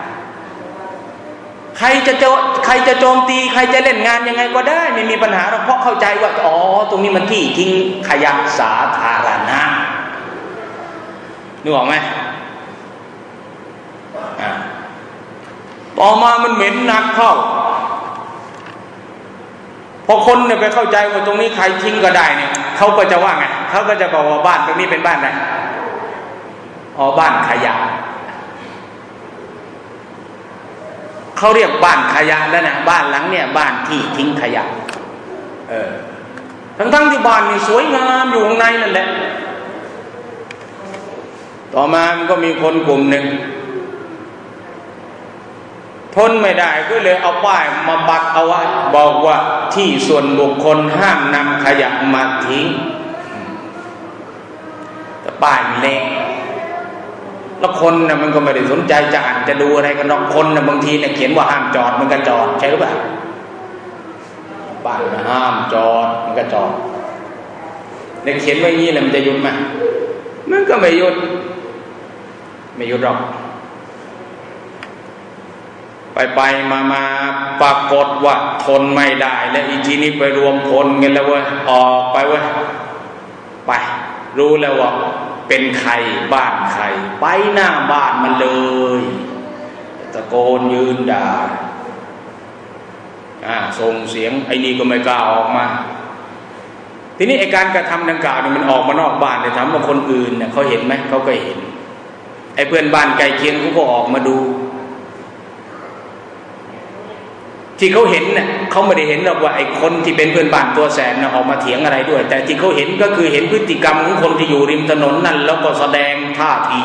[SPEAKER 1] ใครจะโจใครจะโจมตีใครจะเล่นงานยังไงก็ได้ไม่มีปัญหาหรอกเพราะเข้าใจว่าอ๋อตรงนี้มันที่ทิ้งขยะสาธารณะนึกออกไหมอ่าต่อมามันเหม็นหนักเข้าพอคนเนี่ยไปเข้าใจว่าตรงนี้ใครทิ้งก็ได้เนี่ยเขาก็จะว่าไงเขาก็จะบอกว่าบ้านตรงนี้เป็นบ้านอะไรอ๋อบ้านขยะเขาเรียกบ้านขยะแล้วนะบ้านหลังเนี่ยบ้านที่ทิ้งขยะเออทั้งๆที่บ้านนี่สวยงามอยู่ข้างในนั่นแหละต่อมามันก็มีคนกลุ่มหนึ่งทนไม่ได้ก็เลยเอาป้ายมาปักเอาไว้บอกว่าที่ส่วนบุคคลห้ามนำขยะมาทิ้งแต่ป้ายมันเล็กแล้วคนน่ะมันก็ไม่ได้สนใจจะอ่านจะดูอะไรกันหรอกคนน่ะบางทีเนี่ยเขียนว่าห้ามจอดมันก็จอดใช่หรือเปล่าป้ายห้ามจอดมันก็จอดเนี่ยเขียนไว้งี้แล้วมันจะหยุดไหมมันก็ไม่หยุดไม่หยุดหรอกไปไปมามาปรากฏว่าทนไม่ได้แล้วอีทีนี้ไปรวมพลกันแล้วเว้ยออกไปเว้ยไปรู้แล้วว่าเป็นใครบ้านใครไปหน้าบ้านมันเลยตะโกนยืนด่าอ่าส่งเสียงไอ้นี่ก็ไม่กล้าออกมาทีนี้ไอ้การกระทำดังกล่าวนี่มันออกมานอกบ้านเลยถามว่าคนอื่นเนี่ยเขาเห็นไหมเขาก็เห็นไอ้เพื่อนบ้านใกล้เคียงเขาก็ออกมาดูที่เขาเห็นเนี่ยเขาไม่ได้เห็นหรอกว่าไอ้คนที่เป็นเพื่อนบ้านตัวแสบนะออกมาเถียงอะไรด้วยแต่ที่เขาเห็นก็คือเห็นพฤติกรรมของคนที่อยู่ริมถนนนั่นแล้วก็แสดงท่าที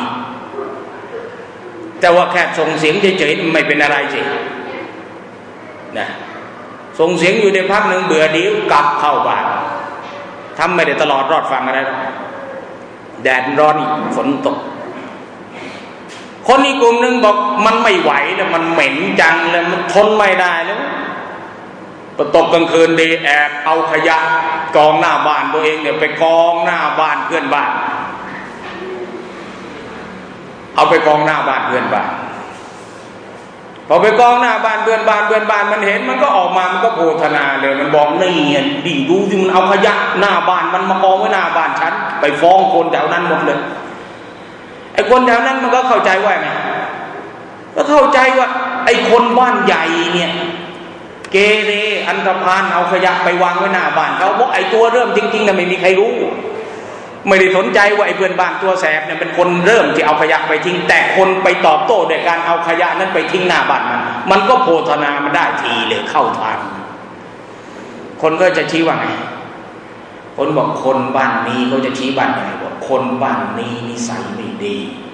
[SPEAKER 1] แต่ว่าแค่ส่งเสียงเฉยๆไม่เป็นอะไรสินะส่งเสียงอยู่ในพักหนึ่งเบื่อดิ้วกลับเข้าบ้านทำไม่ได้ตลอดรอดฟังอะไรหรอกแดดร้อนฝนตกคนอีกกลุ่มหนึ่งบอกมันไม่ไหวแล้วมันเหม็นจังเลยมันทนไม่ได้แล้วพอตกกลางคืนดีแอบเอาขยะกองหน้าบ้านตัวเองเนี่ยไปกองหน้าบ้านเพื่อนบ้านเอาไปกองหน้าบ้านเพื่อนบ้านพอไปกองหน้าบ้านเพื่อนบ้านเพื่อนบ้านมันเห็นมันก็ออกมามันก็โฆษณาเลยมันบอกนี่ดิดูที่มันเอาขยะหน้าบ้านมันมากองไว้หน้าบ้านฉันไปฟ้องคนแถวนั้นหมดเลยไอ้คนแถวนั้นมันก็เข้าใจว่าไงก็เข้าใจว่าไอ้คนบ้านใหญ่เนี่ยเกเรอันธพาลเอาขยะไปวางไว้หน้าบ้านเขาเพราะไอ้ตัวเริ่มจริงๆน่ะไม่มีใครรู้ไม่ได้สนใจว่าไอ้เพื่อนบ้านตัวแสบเนี่ยเป็นคนเริ่มที่เอาขยะไปทิ้งแต่คนไปตอบโต้โดยการเอาขยะนั้นไปทิ้งหน้าบ้านมันมันก็โฆษณามันได้ทีเลยเข้าทางคนก็จะชี้ว่าไงคนบอกคนบ้านนี้เขาจะชี้บ้านไหนบอกคนบ้านนี้นิสัยไม่ดี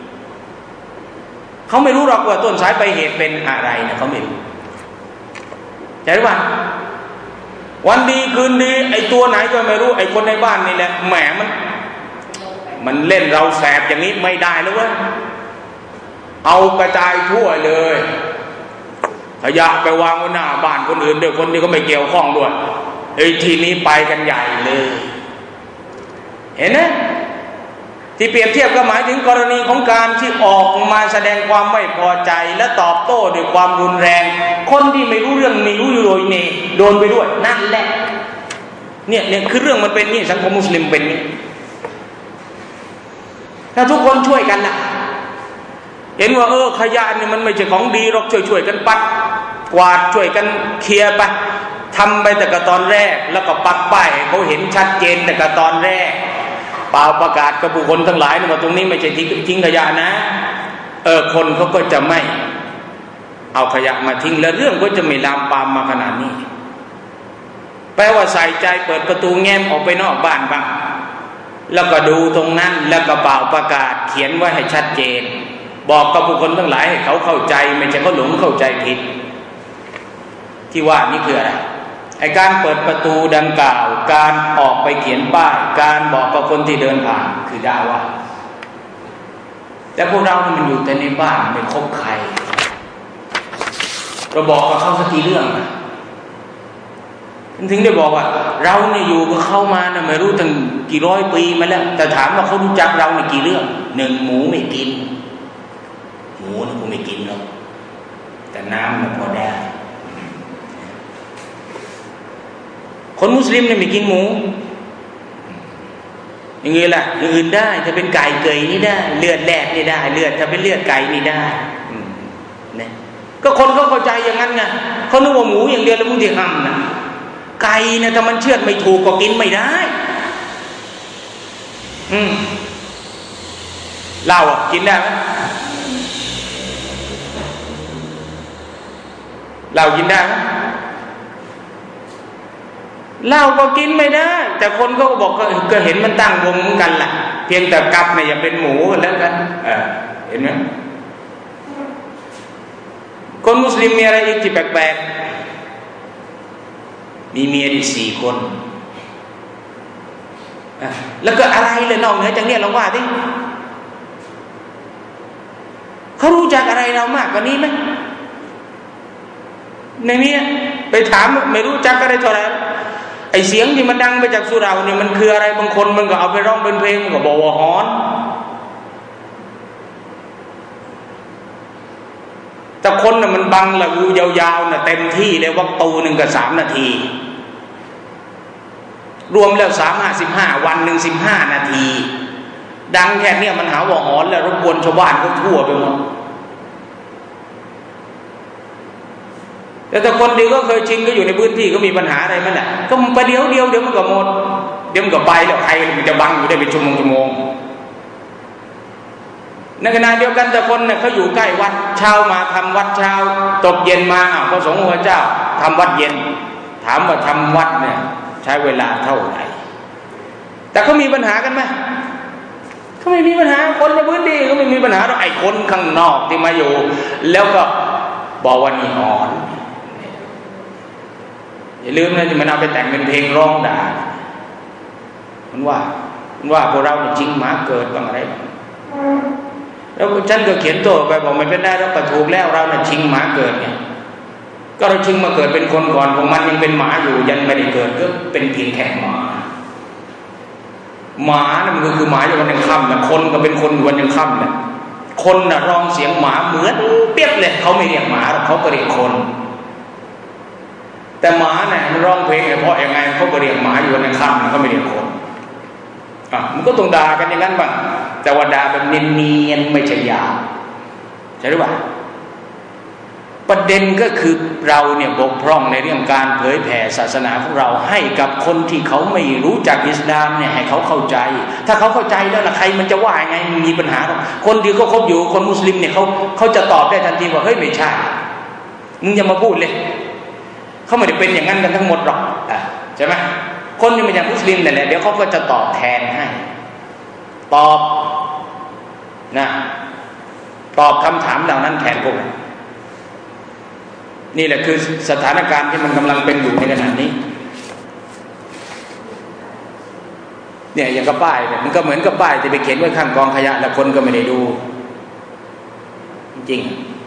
[SPEAKER 1] เขาไม่รู้หรอกว่าต้นสายปลายเหตุเป็นอะไรนะเขาไม่รู้ใช่หรือเปล่าวันดีคืนดีไอ้ตัวไหนก็ไม่รู้ไอ้คนในบ้านนี่แหละแหมมันมันเล่นเราแสบอย่างนี้ไม่ได้แล้วเว้ยเอากระจายทั่วเลยขยะไปวางไว้หน้าบ้านคนอื่นด้วยคนที่ก็ไม่เกี่ยวข้องด้วยไอ้ทีนี้ไปกันใหญ่เลยเห็นไหมที่เปรียบเทียบก็หมายถึงกรณีของการที่ออกมาแสดงความไม่พอใจและตอบโต้ด้วยความรุนแรงคนที่ไม่รู้เรื่องไม่รู้อยู่เลยนี่โดนไปด้วยนั่นแหละเนี่ยเนี่ยคือเรื่องมันเป็นนี่สังคมมุสลิมเป็นนี่ถ้าทุกคนช่วยกันล่ะเห็นว่าเออขยะนี่มันไม่ใช่ของดีหรอกช่วยๆกันปัดกวาดช่วยกันเคลียร์ไปทำไปแต่กตอนแรกแล้วก็ปักป้ายเขาเห็นชัดเจนแต่กตอนแรกเปล่าประกาศกับผู้คนทั้งหลายว่าตรงนี้ไม่ใช่ทิ้งขยะนะเออคนเขาก็จะไม่เอาขยะมาทิ้งแล้วเรื่องก็จะไม่ลามปามมาขนาดนี้แปลว่าใส่ใจเปิดประตูแง้มออกไปนอกบ้านบ้างแล้วก็ดูตรงนั้นแล้วก็เปล่าประกาศเขียนไว้ให้ชัดเจนบอกกับผู้คนทั้งหลายให้เขาเข้าใจไม่ใช่เขาหลงเข้าใจผิดที่ว่านี่คืออะไรไออ้การเปิดประตูดังกล่าวการออกไปเขียนป้ายการบอกกับคนที่เดินผ่านคือดาวะแต่พวกเราเนี่ยมันอยู่แต่ในบ้านไม่คบใครเราบอกกับเขาสักกี่เรื่องนะถึงได้บอกว่าเราเนี่ยอยู่กับเขามาเนี่ยไม่รู้ตั้งกี่ร้อยปีมาแล้วแต่ถามว่าเขารู้จักเราเนี่ยกี่เรื่องหนึ่งหมูไม่กินหมูนี่กูไม่กินหรอกแต่น้ำมันพอได้คนมุสลิมเนี่ยไม่กินหมูอย่างงี้แหละอย่างอื่นได้ถ้าเป็นไก่เกยนี่ได้เลือดแลกนี่ได้เลือดถ้าเป็นเลือดไก่นี่ได้เนี่ยก็คนเขาเข้าใจอย่างนั้นไงเขานึกว่าหมูอย่างเดียวแล้วมึงที่ห้ำนะไก่เนี่ยถ้ามันเชือดไม่ถูกก็กินไม่ได้อืมเหล้าอ่ะกินได้ไหมเหล้ากินได้ไหมเหล้าก็กินไม่ได้แต่คนก็บอกก็เห็นมันตั้งวงเหมือนกันแหละเพียงแต่กับเนี่ยอย่าเป็นหมูแล้วกันเออเห็นไหมคนมุสลิมมีอะไรอีกที่แปลกๆมีเมียที่สี่คนแล้วก็อะไรเลยนอกเหนือจากนี้เราว่าดิเขารู้จักอะไรเรามากกว่านี้ไหมในนี้ไปถามไม่รู้จักอะไรเท่าไหร่ไอเสียงที่มันดังไปจากสุเหร่าเนี่ยมันคืออะไรบางคนมันก็เอาไปร้องเป็นเพลงมันก็บอกว่าฮอนแต่คนน่ะมันบังละอูยาวๆน่ะเต็มที่เลยวักตูหนึ่งกับสามนาทีรวมแล้วสามห้าสิบห้าวันหนึ่งสิบห้านาทีดังแค่เนี้ยมันหาว่าฮอนแล้วรบกวนชาวบ้านเขาทั่วไปหมดแต่ถ้าคนดีก็เคยชินก็อยู่ในพื้นที่ก็มีปัญหาอะไรไหมล่ะก็มันประเดี๋ยวเดียวเดี๋ยวมันก็หมดเดี๋ยวมันก็ไปแล้วใครมันจะบังอยู่ได้เป็นชั่วโมงชั่วโมงในขณะเดียวกันแต่คนเนี่ยเขาอยู่ใกล้วัดเช้ามาทำวัดเช้าตกเย็นมาอ้าวพระสงฆ์พระเจ้าทำวัดเย็นถามว่าทำวัดเนี่ยใช้เวลาเท่าไหร่แต่เขามีปัญหากันไหมเขาไม่มีปัญหาคนในพื้นที่เขาไม่มีปัญหาเราไอ้คนข้างนอกที่มาอยู่แล้วก็บอกว่านี่อ่อนอย่าลืมนะที่มันเอาไปแต่งเป็นเพลงร้องด่ามันว่ามันว่าพวกเราเนี่ยจริงหมาเกิดบ้างอะไรบ้างแล้วฉันก็เขียนโต้ไปบอกไม่เป็นได้เราก็ถูกแล้วเราเนี่ยชิงหมาเกิดเนี่ยก็เราชิงมาเกิดเป็นคนก่อนของมันยังเป็นหมาอยู่ยันไม่ได้เกิดก็เป็นเพียงแค่หมาหมาเนี่ยมันก็คือหมาอยู่วันยังค่ำนะคนก็เป็นคนอยู่วันยังค่ำนะคนน่ะร้องเสียงหมาเหมือนเปี้ยเลยเขาไม่เรียกหมาเขาก็เรียกคนแต่หมาเนี่ยมันร้องเพลงเพราะยังไงเขาก็เรียกหมาอยู่วันยังค่ำเขาไม่เรียกคนอ่ะมันก็ต้องด่ากันอย่างนั้นบ้างแต่ว่าด่าแบบเนียนๆไม่ใช่หยาบใช่หรือเปล่าประเด็นก็คือเราเนี่ยบกพร่องในเรื่องการเผยแผ่ศาสนาของเราให้กับคนที่เขาไม่รู้จักอิสลามเนี่ยให้เขาเข้าใจถ้าเขาเข้าใจแล้วล่ะใครมันจะว่ายังไงมีปัญหาหรอกคนที่เขาคบอยู่คนมุสลิมเนี่ยเขาเขาจะตอบได้ทันทีว่าเฮ้ยไม่ใช่มึงอย่ามาพูดเลยเขาไม่ได้เป็นอย่างนั้นกันทั้งหมดหรอกอ่ะใช่ไหมคนที่เป็นอย่างมุสลิมเนี่ยแหละเดี๋ยวเขาก็จะตอบแทนให้ตอบนะตอบคำถามเหล่านั้นแทนพวกเรานี่แหละคือสถานการณ์ที่มันกำลังเป็นอยู่ในขณะนี้เนี่ยอย่างกับป้ายเนี่ยมันก็เหมือนกับป้ายที่ไปเขียนไว้ข้างกองขยะแล้วคนก็ไม่ได้ดูจริง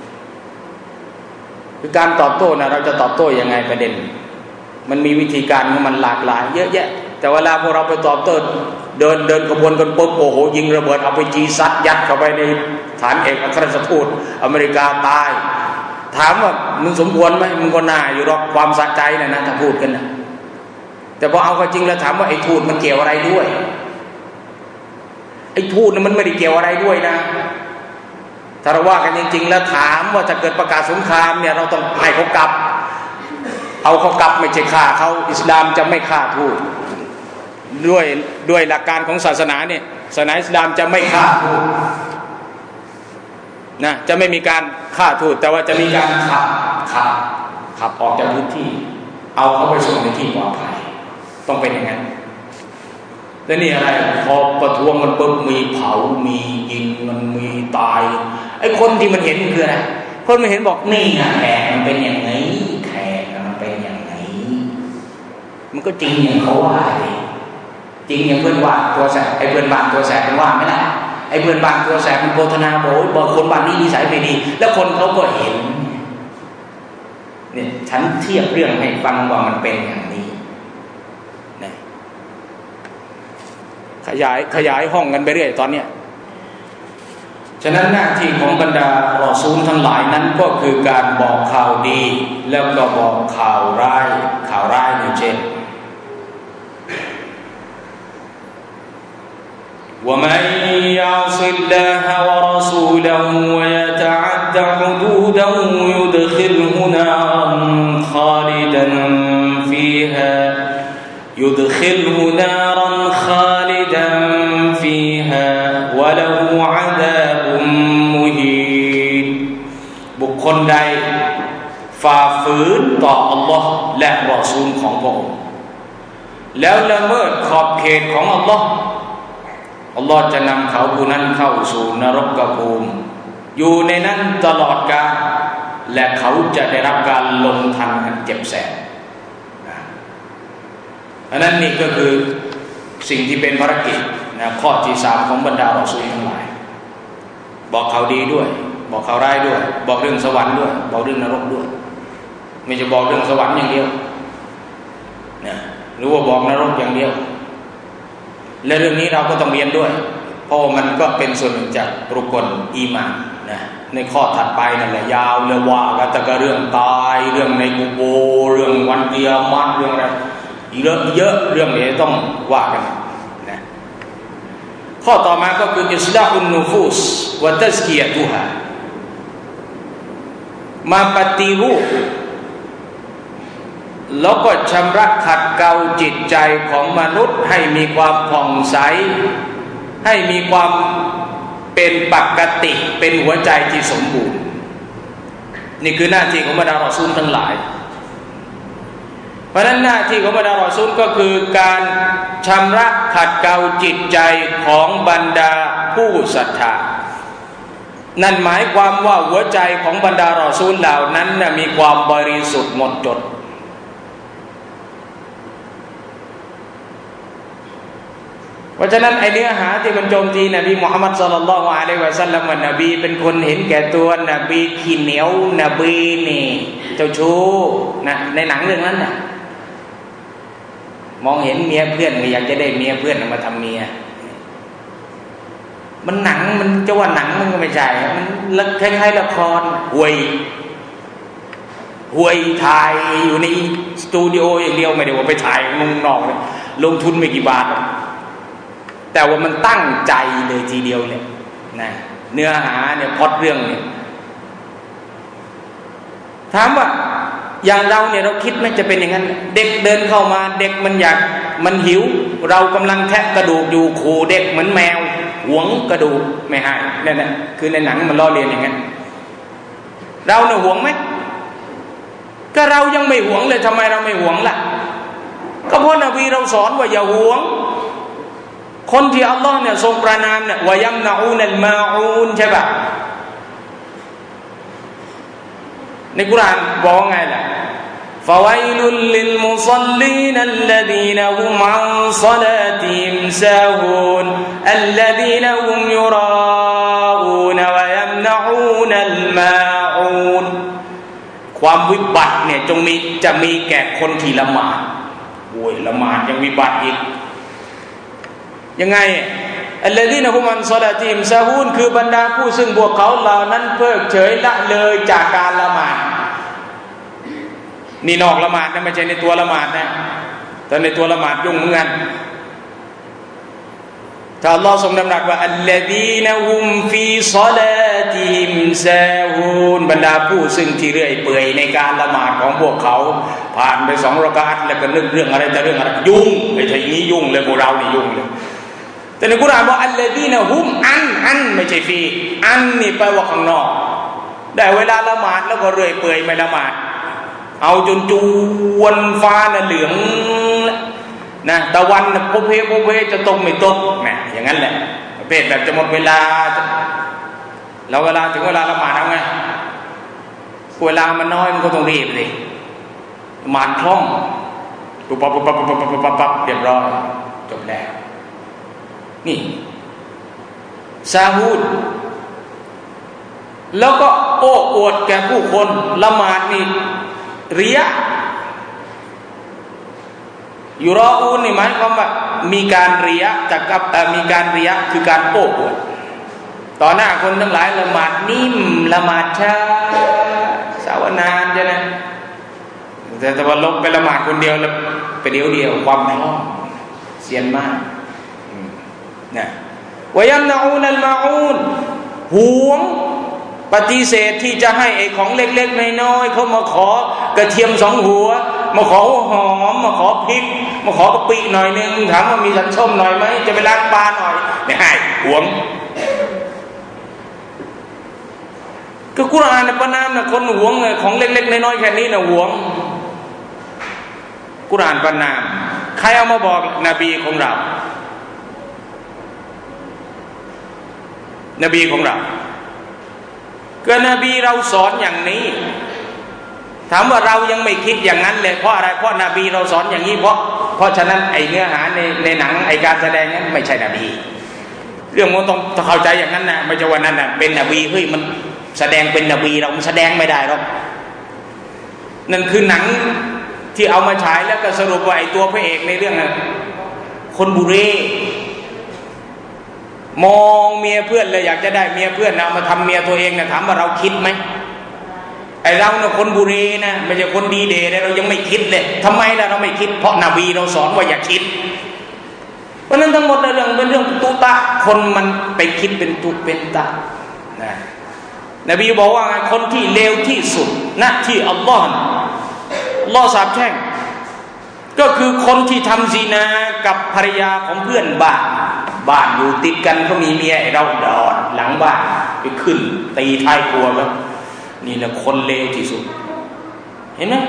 [SPEAKER 1] คือการตอบโต้นะเราจะตอบโต้ยังไงประเด็นมันมีวิธีการของมันหลากหลายเยอะแยะแต่เวลาพวกเราไปตอบโต้เดินเดินขบวนกันปุ๊บโอ้โหยิงระเบิดเอาไปจีซัดยัดเข้าไปในฐานเอกอัครราชทูตอเมริกาตายถามว่ามึงสมควรไหมมึงก็น่าอยู่หรอกความสะใจนะนะถ้าพูดกันนะแต่พอเอาเข้าจริงแล้วถามว่าไอ้ทูตมันเกี่ยวอะไรด้วยไอ้ทูตมันไม่ได้เกี่ยวอะไรด้วยนะถ้าเราว่ากันจริงๆแล้วถามว่าจะเกิดประกาศสงครามเนี่ยเราต้องให้เขากลับเอาเขากลับไม่ใช่ฆ่าเขาอิสลามจะไม่ฆ่าทูตด้วยด้วยหลักการของศาสนาเนี่ยศาสนาอิสลามจะไม่ฆ่าทูตนะจะไม่มีการฆ่าทูตแต่ว่าจะมีการขับขับขับออกจากพื้นที่เอาเขาไปส่งในที่ปลอดภัยต้องเป็นอย่างนั้นแล้วนี่อะไรพอประท้วงมันปุ๊บมีเผามียิงมันมีตายไอ้คนที่มันเห็นคืออะไรคนมันเห็นบอกนี่นะแขกมันเป็นอย่างนี้แขกมันเป็นอย่างนี้
[SPEAKER 2] ก็จริงอย่างเขาว่าเลยจริงอย่างเพื่อนบ้านตัวแสบไอ้เพื่อนบ้านตัวแสบมันว่าไหมล่ะไอ้เพื่อนบ้านตัวแสบมันโฆษณาบอกบอกคนบ้านนี้นิสัยไม่ดีแล้วคนเขาก็เห็นเนี่ยฉันเทียบเรื่องให้ฟังว่ามันเป็นอย่างนี้นะขยายขยายห้องกันไปเรื่อยตอนเนี้ยฉะนั้นหน้าที่ของบรรดารอซูลทั้งหลายนั้นก็คือการบอกข่าวดีแล้วก็บอกข่าวร้ายข่าวร้ายเนี่ยเช่นومن يعص الله ورسوله ويتعد حدوده يدخله نارا خالدا فيها يدخله نارا خالدا فيها وله عذاب مهين บุคคลใดฝ่าฝืนต่ออัลลอฮ์และรอซูลของพระองค์แล้วละเมิดขอบเขตของอัลลอฮ์อัลลอฮ์จะนำเขาผู้นั้นเข้าสู่นรกภูมิอยู่ในนั้นตลอดกาลและเขาจะได้รับการลงทันอันเจ็บแสบอันนั้นนี่ก็คือสิ่งที่เป็นภารกิจนะข้อที่สามของบรรดารอซูลทั้งหลายบอกข่าวดีด้วยบอกข่าวร้ายด้วยบอกเรื่องสวรรค์ด้วยบอกเรื่องนรกด้วยไม่ใช่บอกเรื่องสวรรค์อย่างเดียวนะหรือว่าบอกนรกอย่างเดียวและเรื่องนี้เราก็ต้องเรียนด้วยเพราะมันก็เป็นส่วนหนึ่งจากรุกลอีหม่านนะในข้อถัดไปนั่นแหละยาวเลยว่ากันแต่ก็เรื่องตายเรื่องในกุโบร์เรื่องวันกิยามะห์เรื่องอะไรอีกเยอะเยอะเรื่องนี้ต้องว่ากันนะข้อต่อมาก็คืออิสลาฮุนนูฟุสวะตัซกิยะตุฮามาปฏิรูปแล้วก็ชำระขัดเกลาจิตใจของมนุษย์ให้มีความผ่องใสให้มีความเป็นปกติเป็นหัวใจที่สมบูรณ์นี่คือหน้าที่ของบรรดารอซูลทั้งหลายเพราะฉะนั้นหน้าที่ของบรรดารอซูลก็คือการชำระขัดเกลาจิตใจของบรรดาผู้ศรัทธานั่นหมายความว่าหัวใจของบรรดารอซูลเหล่านั้นนะมีความบริสุทธิ์หมดจดเพราะฉะนั้นไอเนื้อหาที่มันโจมตีนบีมุฮัมมัดศ็อลลัลลอฮุอะลัยฮิวะซัลลัมว่านบีเป็นคนเห็นแก่ตัวนบีขี้เหนียวนบีนี่เจ้าชู้นะในหนังเรื่องนั้นน่ะมองเห็นเมียเพื่อนก็อยากจะได้เมียเพื่อนมาทำเมียมันหนังมันจะว่าหนังมันก็ไม่ใช่มันคล้ายๆละครห่วยห่วยถ่ายอยู่ในสตูดิโออย่างเดียวไม่ได้ว่าไปถ่ายข้างนอกเลยลงทุนไม่กี่บาทแต่ว่ามันตั้งใจเลยทีเดียวเลยนะเนื้อหาเนี่ยพล็อตเรื่องเนี่ยถามว่าอย่างเราเนี่ยเราคิดไหมจะเป็นอย่างนั้นเด็กเดินเข้ามาเด็กมันอยากมันหิวเรากำลังแทะกระดูกอยู่ขู่เด็กเหมือนแมวหวงกระดูกไม่ให้นั่นแหละคือในหนังมันล้อเลียนอย่างนั้นเราเนี่ยหวงไหมก็เรายังไม่หวงเลยทำไมเราไม่หวงล่ะก็เพราะนบีเราสอนว่าอย่าหวงคนที่อัลลอฮ์เนี่ยทรงประนามเนี่ยวะยัมนะอูนัลมาอูนใช่ป่ะในกุรอานบอกไงล่ะฟะวัยลุลลิลมุศอลลีนอัลลซีนฮุมอันศอลาติฮิมซาฮูนอัลลซีนฮุมยุราอูนวะยัมนะอูนัลมาอูนความวิบัติเนี่ยจงมีจะมีแก่คนที่ละหมาดโอ้ยละหมาดยังวิบัติอีกยังไงอัลลซีนะฮุมอันศอลาติฮิมซาฮูนคือบรรดาผู้ซึ่งพวกเขาเหล่านั้นเพิกเฉยละเลยจากการละหมาดนี่นอกละหมาดนะไม่ใช่ในตัวละหมาดนะแต่ในตัวละหมาดยุ่งเหมือนกันถ้าอัลลอฮ์ทรงดำรัสว่าอัลลซีนะฮุมฟีศอลาติฮิมซาฮูนบรรดาผู้ซึ่งที่เรื่อยเปื่อยในการละหมาดของพวกเขาผ่านไปสองรอกาตแล้วก็นึกเรื่องอะไรแต่เรื่องอะไรยุ่งไอ้ทีนี้ยุ่งเลยพวกเรานี่ยุ่งเลยแต่ในกุรอานบอกอัลลซีนะฮุมอันอันไม่ใช่ฟีอันนี่แปลว่าข้างนอกแต่เวลาละหมาดแล้วก็เรื่อยเปื่อยไม่ละหมาดเอาจนจวนฟ้าน่ะเหลืองนะตะวันน่ะโพเพโพเพจะตกไม่ตกแหมอย่างนั้นแหละประเภทแบบจะหมดเวลาแล้วเวลาถึงเวลาละหมาดเอาไงเวลามันน้อยมันก็ต้องรีบสิละหมาดคล่องปุ๊บปั๊บปุ๊บปั๊บปุ๊บปั๊บปุ๊บปั๊บเรียบร้อยจบแล้วนี่ซาฮูดแล้วก็โอ้อวดแก่ผู้คนละหมาดนี่ริยะยูรออูนนี่หมายความว่ามีการริยะจากกับมีการริยะคือการโอ้อวดต่อหน้าคนทั้งหลายละหมาดนิ่มละหมาดช้าสาวนานใช่ไหมแต่แต่ว่าลงไปละหมาดคนเดียวแล้วไปเดียวเดียวความคล่องเสียนมากนะวยัมนาอูนัลมาอูนหวงปฏิเสธที่จะให้ไอ้ของเล็กๆน้อยๆเขามาขอกระเทียมสองหัวมาขอหอมมาขอพริกมาขอกะปิหน่อยนึงถามว่ามีสันส้มหน่อยไหมจะไปล้างปลาหน่อยไม่ให้หวงก็กุรอานในประนามนะคนหวงของเล็กๆน้อยๆแค่นี้นะหวงกุรอานประนามใครเอามาบอกนบีของเรานบีของเราก็นบีเราสอนอย่างนี้ถามว่าเรายังไม่คิดอย่างนั้นเลยเพราะอะไรเพราะนบีเราสอนอย่างนี้เพราะเพราะฉะนั้นไอเนื้อหาในในหนังไอการแสดงนั้นไม่ใช่นบีเรื่องมันต้องเข้าใจอย่างนั้นนะไม่ใช่ว่านั้นนะเป็นนบีเฮ้ยมันแสดงเป็นนบีเราแสดงไม่ได้หรอกนั่นคือหนังที่เอามาฉายแล้วก็สรุปว่าไอตัวพระเอกในเรื่องนั้นคนบุเรมองเมียเพื่อนเลยอยากจะได้เมียเพื่อนเอามาทำเมียตัวเองนะถามว่าเราคิดไหมไอเราเนี่ยคนบุรีนะไม่ใช่คนดีเดย์เรายังไม่คิดเลยทำไมล่ะเราไม่คิดเพราะนบีเราสอนว่าอย่าคิดเพราะนั้นทั้งหมดเรื่องเป็นเรื่องตุตะคนมันไปคิดเป็นตุเป็นตะนะนบีบอกว่าคนที่เลวที่สุดณที่อัลลอฮ์อัลลอฮ์สาปแช่งก็คือคนที่ทำซินากับภรรยาของเพื่อนบ้านบ้านอยู่ติดกันก็มีเมียเราดอดหลังบ้านไปขึ้นตีท้ายครัวแล้วนี่แหละคนเลวที่สุดเห็นไหม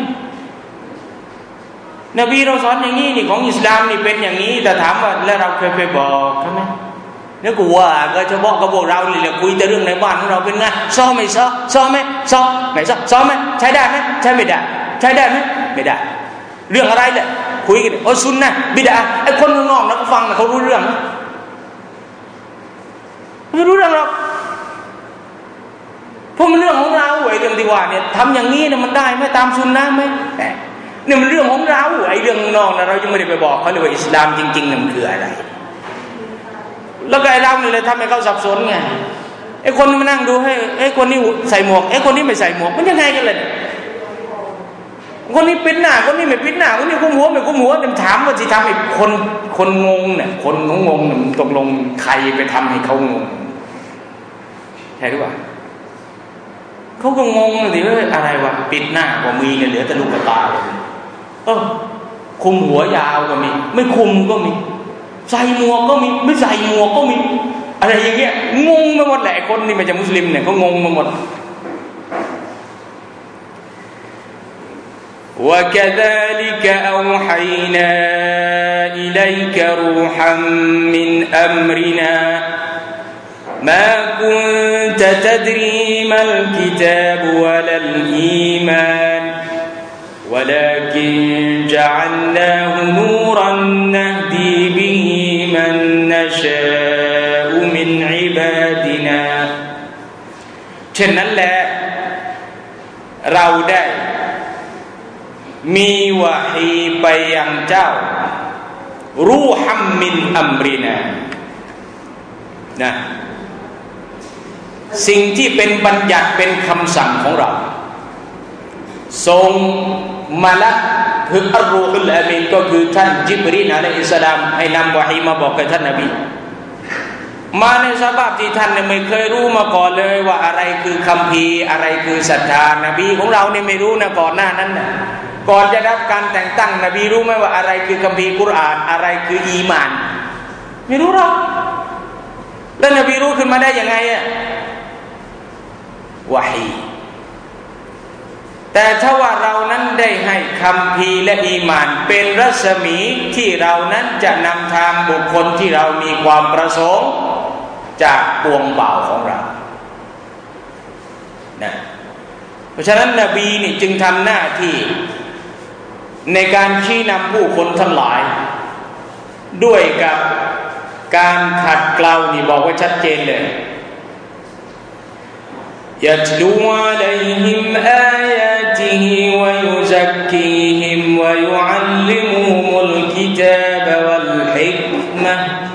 [SPEAKER 2] นบีเราสอนอย่างนี้นี่ของอิสลามนี่เป็นอย่างนี้แต่ถามว่าแล้วเราเคยไปบอกเขาไหมเนี่ยกูว่าก็จะบอกกับพวกเราเลยแหละคุยแต่เรื่องในบ้านของเราเป็นไงซ้อไม่ซ้อซ้อไหมซ้อไม่ซ้อซ้อไหมใช้ได้ไหมใช้ไม่ได้ใช้ได้ไหมไม่ได้เรื่องอะไรเนี่ยคุยกันโอ้ซุนนะบิดาไอ้คนข้างนอกนะก็ฟังนะเขารู้เรื่องไม่รู้เรื่องหรอกเพราะมันเรื่องของเราไอ้เรื่องที่ว่าเนี่ยทำอย่างนี้เนี่ยมันได้ไหมตามซุนนะไหมเนี่ยมันเรื่องของเราไอ้เรื่องนอกนะเรายังไม่ได้ไปบอกเขาเลยว่าอิสลามจริงๆเนี่ยมันคืออะไรแล้วก็ไอ้เราเนี่ยเลยทำให้เขาสับสนไงไอ้คนที่มานั่งดูให้ไอ้คนนี้ใส่หมวกไอ้คนนี้ไม่ใส่หมวกมันยังไงกันเลยคนนี้ปิดหน้าคนนี้ไม่ปิดหน้าคนนี้กุมหัวไม่กุมหัวถามว่าที่ทำให้คนคนงงเนี่ยคนงงเนี่ยตกลงใครไปทำให้เขางงใช่หรือเปล่าเขาก็งงเลยว่าอะไรวะปิดหน้าก็มีเนี่ยเหลือแต่ลูกตาเลยเออคุมหัวยาวก็มีไม่คุมก็มีใส่หมวกก็มีไม่ใส่หมวกก็มีอะไรอย่างเงี้ยงงไปหมดแหละคนนี่ไม่ใช่มุสลิมเนี่ยเขางงไปหมดوكذلك أوحينا إليك روحا من أمرنا ما كنت تدري ما الكتاب ولا الإيمان ولكن جعلناه نورا نهدي به من نشاء من عبادنا เช่นนั้นแหละเราได้มีวะฮีไปยังเจ้ารูฮัมมินอัมรินานะสิ่งที่เป็นบัญญัติเป็นคำสั่งของเราทรงมาละคืออัลรูฮุลอามีนก็คือท่านจิบรีลอะลัยฮิสสลามให้นำวะฮีมาบอกกับท่านนบีมาในสภาพที่ท่านเนี่ยไม่เคยรู้มาก่อนเลยว่าอะไรคือคัมภีร์อะไรคือศรัทธานบีของเราเนี่ยไม่รู้นะก่อนหน้านั้นนะก่อนจะรับการแต่งตั้งนบีรู้ไหมว่าอะไรคือคัมภีร์กุรอานอะไรคืออีหม่านไม่รู้หรอกแล้วนบีรู้ขึ้นมาได้ยังไงอะวะฮีแต่ถ้าว่าเรานั้นได้ให้คัมภีร์และอีหม่านเป็นรัศมีที่เรานั้นจะนำทางบุคคลที่เรามีความประสงค์จากปวงบ่าวของเรานะเพราะฉะนั้นนบีนี่จึงทำหน้าที่ในการชี้นำผู้คนทั้งหลายด้วยกับการขัดเกลานี่บอกว่าชัดเจนเลยيتلو عليهم آياته ويزكيهم ويعلمهم الكتاب والحكمة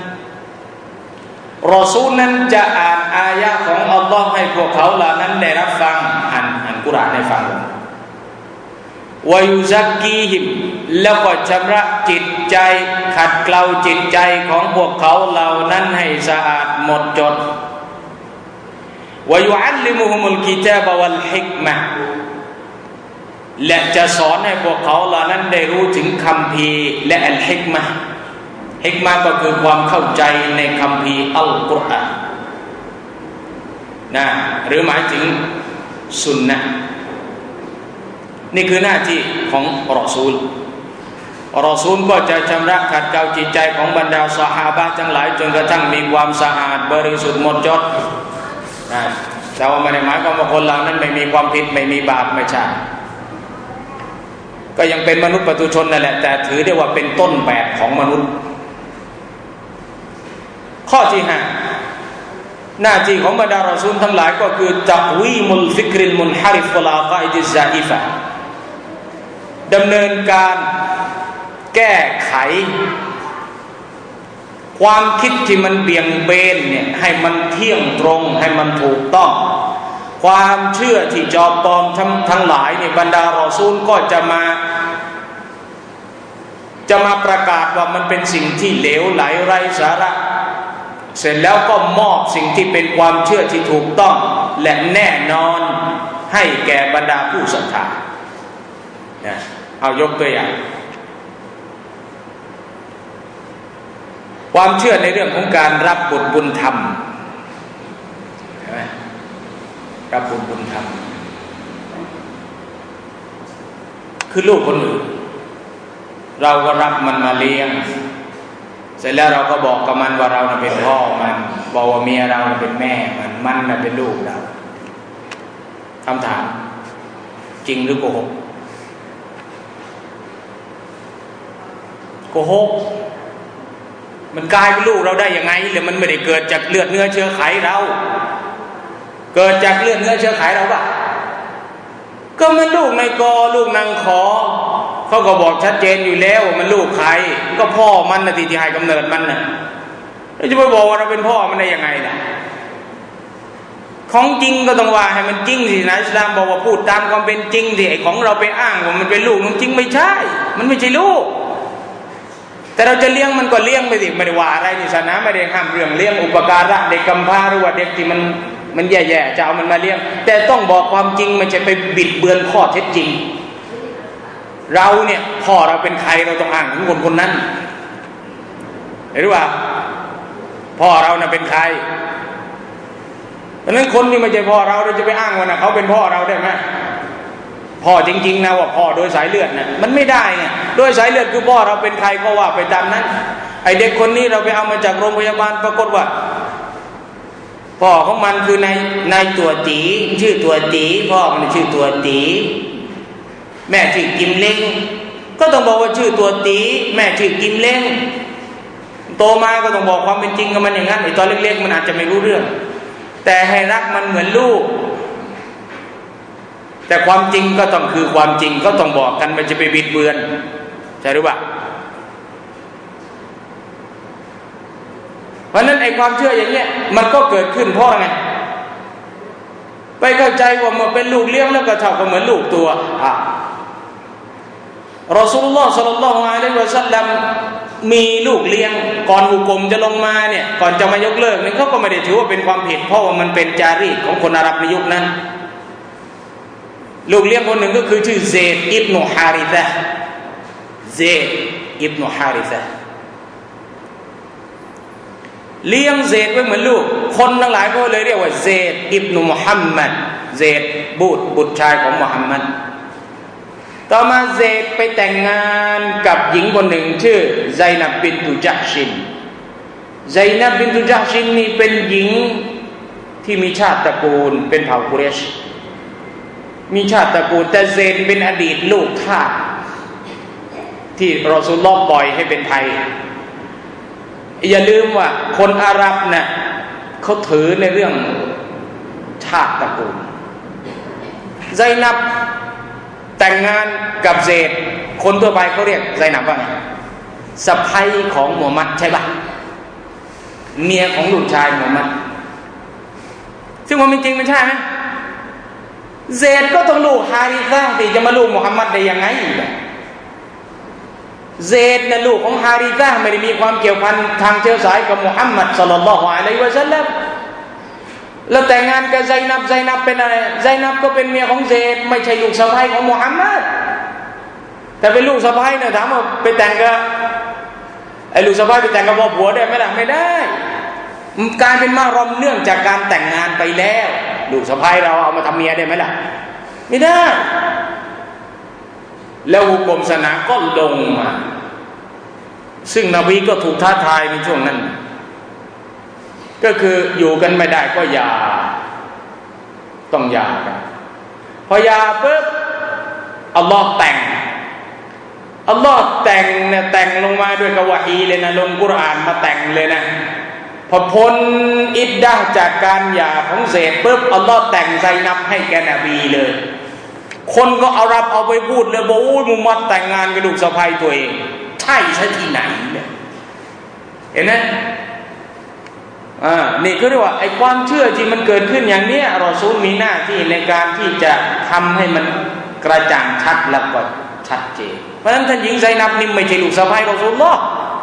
[SPEAKER 2] รอซูลนั้นจะอ่านอายะห์ของอัลลอฮ์ให้พวกเขาเหล่านั้นได้รับฟังอ่านอ่านกุรอานให้ฟังวายุซักกีฮิมแล้วก็ชำระจิตใจขัดเกลาจิตใจของพวกเขาเหล่านั้นให้สะอาดหมดจดวายุอัลลิมุฮุมุลกิตาบะวัลฮิกมะห์และจะสอนให้พวกเขาเหล่านั้นได้รู้ถึงคัมภีร์และอัลฮิกมะห์ฮิกมะห์ก็คือความเข้าใจในคัมภีร์อัลกุรอานนะหรือหมายถึงสุนนะห์นี่คือหน้าที่ของรอซูลรอซูลก็จะชำระขัดเกลาจิตใจของบรรดาซอฮาบะห์ทั้งหลายจนกระทั่งมีความสะอาดบริสุทธิ์หมดจดนะแต่ว่าไม่ได้หมายความว่าคนเหล่านั้นไม่มีความผิดไม่มีบาปไม่ใช่ก็ยังเป็นมนุษย์ปุถุชนนั่นแหละแต่ถือได้ว่าเป็นต้นแบบของมนุษย์ข้อที่ห้าหน้าที่ของบรรดารอซูลทั้งหลายก็คือตักวีมุลฟิกริลมุนฮาริฟวะลาฆาอิดิซซาอิฟะดำเนินการแก้ไขความคิดที่มันเบี่ยงเบนเนี่ยให้มันเที่ยงตรงให้มันถูกต้องความเชื่อที่จอมปลอมทั้งทั้งหลายเนี่ยบรรดารอซูลก็จะมาจะมาประกาศว่ามันเป็นสิ่งที่เหลวไหลไร้สาระเสร็จแล้วก็มอบสิ่งที่เป็นความเชื่อที่ถูกต้องและแน่นอนให้แก่บรรดาผู้ศรัทธานะเอายกตัวอย่างความเชื่อในเรื่องของการรับบุตรบุญธรรมใช่ไหมรับบุตรบุญธรรมคือลูกคนอื่นเราก็รับมันมาเลี้ยงเสร็จแล้วเราก็บอกกับมันว่าเราเป็นพ่อมันบอกว่าเมียเราเป็นแม่มันมันเป็นลูกเราคำถามจริงหรือโกหกโกหกมันกลายเป็นลูกเราได้ยังไงหรือมันไม่ได้เกิดจากเลือดเนื้อเชื้อไขเราเกิดจากเลือดเนื้อเชื้อไขเราป่ะก็มันลูกในกอลูกนางขอเขาก็บอกชัดเจนอยู่แล้วมันลูกใครก็พ่อมันน่ะที่ให้กำเนิดมันน่ะแล้วจะไปบอกว่าเราเป็นพ่อมันได้ยังไงล่ะของจริงก็ต้องว่าให้มันจริงสินะอิสลามบอกว่าพูดตามความเป็นจริงสิไอ้ของเราไปอ้างว่ามันเป็นลูกมันจริงไม่ใช่มันไม่ใช่ลูกแต่เราจะเลี้ยงมันก็เลี้ยงไปสิไม่ได้ว่าอะไรนี่ศาสนาไม่ได้ห้ามเรื่องเลี้ยงอุปการะเด็กกำพร้าหรือว่าเด็กที่มันมันแย่ๆจะเอามันมาเลี้ยงแต่ต้องบอกความจริงไม่ใช่ไปบิดเบือนข้อเท็จจริงเราเนี่ยพ่อเราเป็นใครเราต้องอ้างถึงคนคนนั้นเห็นหรือเปล่าพ่อเราน่ะเป็นใครเพราะฉะนั้นคนที่ไม่ใช่พ่อเราเราจะไปอ้างว่าน่ะเขาเป็นพ่อเราได้ไหมพ่อจริงๆนะว่าพ่อโดยสายเลือดน่ะมันไม่ได้ไงโดยสายเลือดคือพ่อเราเป็นใครก็ว่าไปตามนั้นไอเด็กคนนี้เราไปเอามาจากโรงพยาบาลปรากฏว่าพ่อของมันคือนายนายตัวตีชื่อตัวตีพ่อมันชื่อตัวตีแม่ชื่อกิมเล้งก็ต้องบอกว่าชื่อตัวตีแม่ชื่อกิมเล้งโตมาก็ต้องบอกความเป็นจริงกับมันอย่างนั้นไอตอนเล็กๆมันอาจจะไม่รู้เรื่องแต่ให้รักมันเหมือนลูกแต่ความจริงก็ต้องคือความจริงก็ต้องบอกกันมันจะไปบิดเบือนใช่หรือเปล่าเพราะนั้นไอ้ความเชื่ออย่างเนี้ยมันก็เกิดขึ้นเพราะไงไปเข้าใจว่ามันเป็นลูกเลี้ยงแล้วก็เท่ากับเหมือนลูกตัวอ่ะรอซูลุลลอฮ์ ศ็อลลัลลอฮุอะลัยฮิวะซัลลัมมีลูกเลี้ยงก่อนหุกมจะลงมาเนี่ยก่อนจะมายกเลิกเนี่ยเขาก็ไม่ได้ถือว่าเป็นความผิดเพราะว่ามันเป็นจารีตของคนอาหรับในยุคนั้นลูกเลี้ยงคนหนึ่งก็คือชื่อเซดอิบนุฮาริซะห์เซดอิบนุฮาริซะห์เลี้ยงเซดไว้เหมือนลูกคนทั้งหลายก็เลยเรียกว่าเซดอิบนุมุฮัมมัดเซดบุตรบุตรชายของมุฮัมมัดต่อมาเซดไปแต่งงานกับหญิงคนหนึ่งชื่อไซนับบินตุจัฮชินไซนับบินตุจัฮชินนี่เป็นหญิงที่มีชาติตระกูลเป็นเผ่ากุเรชมีชาติตระกูลแต่เซดเป็นอดีตลูกทาส
[SPEAKER 1] ที่รอซูลุลลอฮ์ปล่อยให้เป็นภัยอย่าลืมว่าคนอาหรับเนี่ยเขาถือในเรื่องชาติตระกูลไซนับแต่งงานกับเซดคนทั่วไปเขาเรียกไซนับว่าไงสะใภ้ของมูฮัมหมัดใช่ปะเมียของลูกชายมูฮัมหมัดซึ่งความจริงมันใช่ไหมเซดก็ต้องลูกฮาริซะห์ที่จะมาลูกมูฮัมหมัดได้ยังไงเซดน่ะลูกของฮาริซะห์ไม่ได้มีความเกี่ยวพันทางเชื้อสายกับมูฮัมหมัดศ็อลลัลลอฮุอะลัยฮิวะซัลลัมแล้วแต่งงานกับไซนับไซนับเป็นอะไรไซนับก็เป็นเมียของเซดไม่ใช่ลูกสะใภ้ของมูฮัมหมัดแต่เป็นลูกสะใภ้เนี่ยถามว่าไปแต่งกับไอ้ลูกสะใภ้ไปแต่งกับพ่อผัวได้ไหมล่ะไม่ได้การเป็นมารอมเนื่องจากการแต่งงานไปแล้วลูกสะใภ้เราเอามาทำเมียได้ไหมล่ะไม่ได้แล้วหุกมศาสนาก็ลงมาซึ่งนบีก็ถูกท้าทายในช่วงนั้นก็คืออยู่กันไม่ได้ก็หย่าต้องหย่ากันพอหย่าปุ๊บอัลลอฮ์แต่งอัลลอฮ์แต่งเนี่ยแต่งลงมาด้วยกะวะฮีเลยนะลงกุรอานมาแต่งเลยนะพอพ้นอิดดะห์จากการหย่าของเซดปุ๊บอัลลอฮ์แต่งไซนับให้แกนบีเลยคนก็เอารับเอาไปพูดเลยบอกโอ้ยมุฮัมมัดแต่งงานกับลูกสะใภ้ตัวเองใช่ซะที่ไหนเนี่ยเห็นไหมอ่านี่ก็เรียกว่าไอ้ความเชื่อที่มันเกิดขึ้นอย่างเนี้ยรอซูลมีหน้าที่ในการที่จะทำให้มันกระจ่างชัดแล้วก็ชัดเจนเพราะฉะนั้นท่านหญิงไซนับนี่ไม่ใช่ลูกสะใภ้รอซูลุลลอฮ์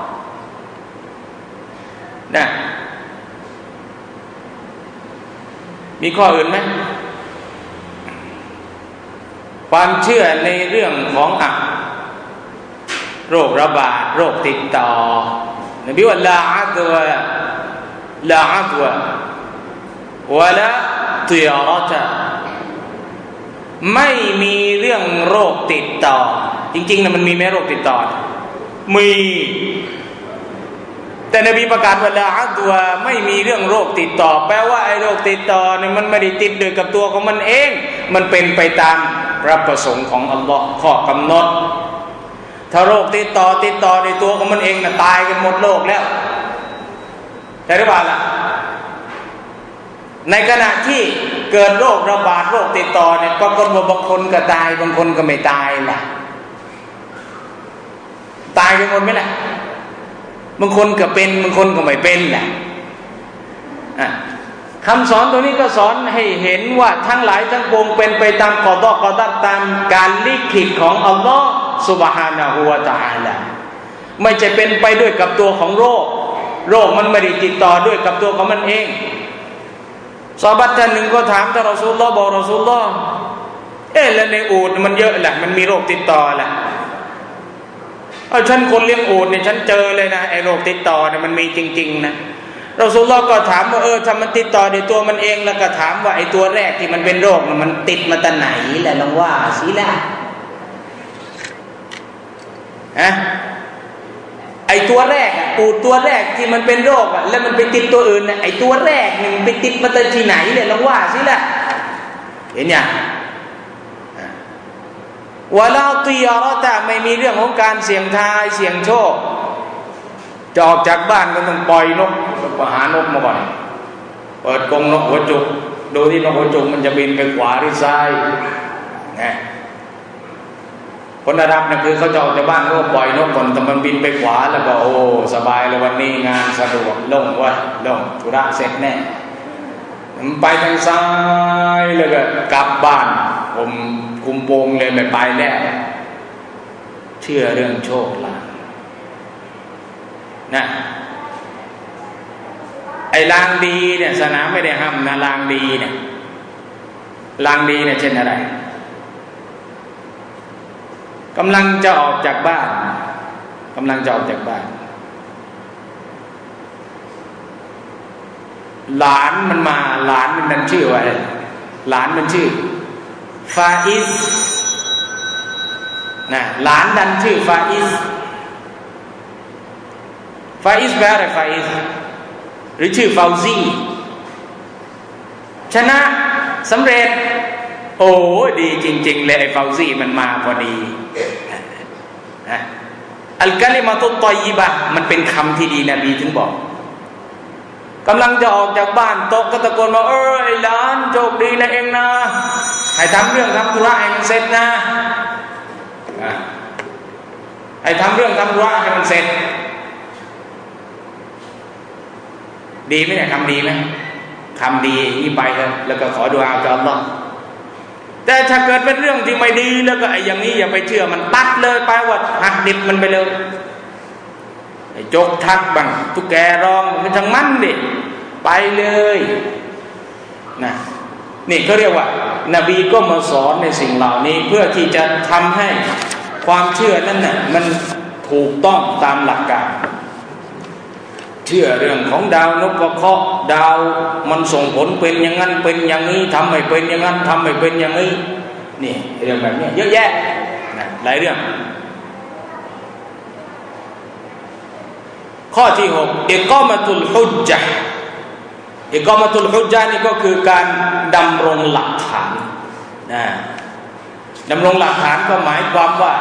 [SPEAKER 1] นะมีข้ออื่นไหมความเชื่อในเรื่องของอ่ะโรคระบาดโรคติดต่อนบีว่าลาอัดวะลาอัดวะวะลาติยารตะไม่มีเรื่องโรคติดต่อจริงๆนะมันมีไหมโรคติดต่อมีแต่นบีประกาศว่าลาอัดวะไม่มีเรื่องโรคติดต่อแปลว่าไอ้โรคติดต่อเนี่ยมันไม่ได้ติดโดยกับตัวของมันเองมันเป็นไปตามพระประสงค์ของอัลลอฮ์ข้อกำหนดถ้าโรคติดต่อติดต่อในตัวของมันเองน่ะตายกันหมดโลกแล้วใช่หรือเปล่าล่ะในขณะที่เกิดโรคระบาดโรคติดต่อเนี่ยปรากฏว่าบางคนก็ตายบางคนก็ไม่ตายล่ะตายกันหมดไหมล่ะบางคนก็เป็นบางคนก็ไม่เป็นแหละอ่ะคำสอนตัวนี้ก็สอนให้เห็นว่าทั้งหลายทั้งปวงเป็นไปตามกอฎอกอดัรตามการลิขิตของอัลลอฮ์ซุบฮานะฮูวะตะอาลาไม่จะเป็นไปด้วยกับตัวของโรคโรคมันไม่ได้ติดต่อด้วยกับตัวของมันเองซอฮาบะห์ท่านหนึ่งก็ถามท่านรอซูลุลลอฮ์บอกรอซูลุลลอฮ์เอ๊ะแล้วในอูฐมันเยอะแหละมันมีโรคติดต่อแหละเอาฉันคนเลี้ยงอูฐเนี่ยฉันเจอเลยนะไอ้โรคติดต่อเนี่ยมันมีจริงๆนะรอซูลุลลอฮ์ก็ถามว่าเออถ้ามันติดต่อโดยตัวมันเองแล้วก็ถามว่าไอ้ตัวแรกที่มันเป็นโรคมันติดมาแต่ไหนแหละลองว่าสิล่ะฮะไอ้ตัวแรกอ่ะอูฐตัวแรกที่มันเป็นโรคอ่ะแล้วมันไปติดตัวอื่นน่ะไอ้ตัวแรกนึงไปติดมาแต่ที่ไหนเลยลองว่าสิล่ะเห็นยังวะลาติยารตะไม่มีเรื่องของการเสี่ยงทายเสี่ยงโชคจะออกจากบ้านก็ต้องปล่อยนกก็หานกมาก่อนเปิดกรงนกหัวจุกดูที่นกหัวจุกมันจะบินไปขวาหรือซ้ายไงคนอาหรับเนี่ยคือเขาจะออกจากบ้านเขาก็ปล่อยนกก่อนแต่มันบินไปขวาแล้วก็โอ้สบายเลยวันนี้งานสะดวกโล่งว่าโล่งธุระเสร็จแน่มันไปทางซ้ายแล้วก็กลับบ้านผมคุมโปงเลยไม่ไปแล้วเชื่อเรื่องโชคลาภนะไอ้ลางดีเนี่ยศาสนาไม่ได้ห้ามนะลางดีเนี่ยลางดีเนี่ยเช่นอะไรกำลังจะออกจากบ้านกำลังจะออกจากบ้านหลานมันมาหลานมันดันชื่อว่าอะไรหลานมันชื่อฟาอิสนะหลานดันชื่อฟาอิสฟาอิสแปลอะไรฟาอิสหรือชื่อฟาวซีชนะสำเร็จโอ้ดีจริงๆเลยไอ้ฟาวซีมันมาพอดีนะ
[SPEAKER 2] อัลกะลิมะตุตฏอยยิบะห์มันเป็นคำที่ดีนบีถึงบอกกำลังจะออกจากบ้านตกก็ตะโกนมาเออไอ้หลานโชคดีนะเองนะให้ทำเรื่องทำธุระให้มันเสร็จนะให้ทำเรื่องทำธุระให้มันเสร็จดีไหมเนี่ยคำดีไหมคำดีนี่ไปเถอะแล้วก็ขอดุอาจากอัลเลาะห์แต่ถ้าเกิดเป็นเรื่องที่ไม่ดีแล้วก็ไอ้อย่างนี้อย่าไปเชื่อมันตัดเลยไปว่าหักดิบมันไปเลยไอ้จกทักบังตุ๊กแกร้องมันทั้งมันดิไปเลยนะนี่เขาเรียกว่านบีก็มาสอนในสิ่งเหล่านี้เพื่อที่จะทำให้ความเชื่อนั้นน่ะมันถูกต้องตามหลักการเชื่อเรื่องของดาวนพเคราะห์ดาวมันส่งผลเป็นอย่างนั้นเป็นอย่างนี้ทำให้เป็นอย่างนั้นทำให้เป็นอย่างนี้นี่เรื่องแบบนี้เยอะแยะนะหลายเรื่องข้อที่หกอิกอมะตุลฮุจญะห์อิกอมะตุลฮุจญะห์นี่ก็คือการดำรงหลักฐานนะดำรงหลักฐานก็หมายความว่า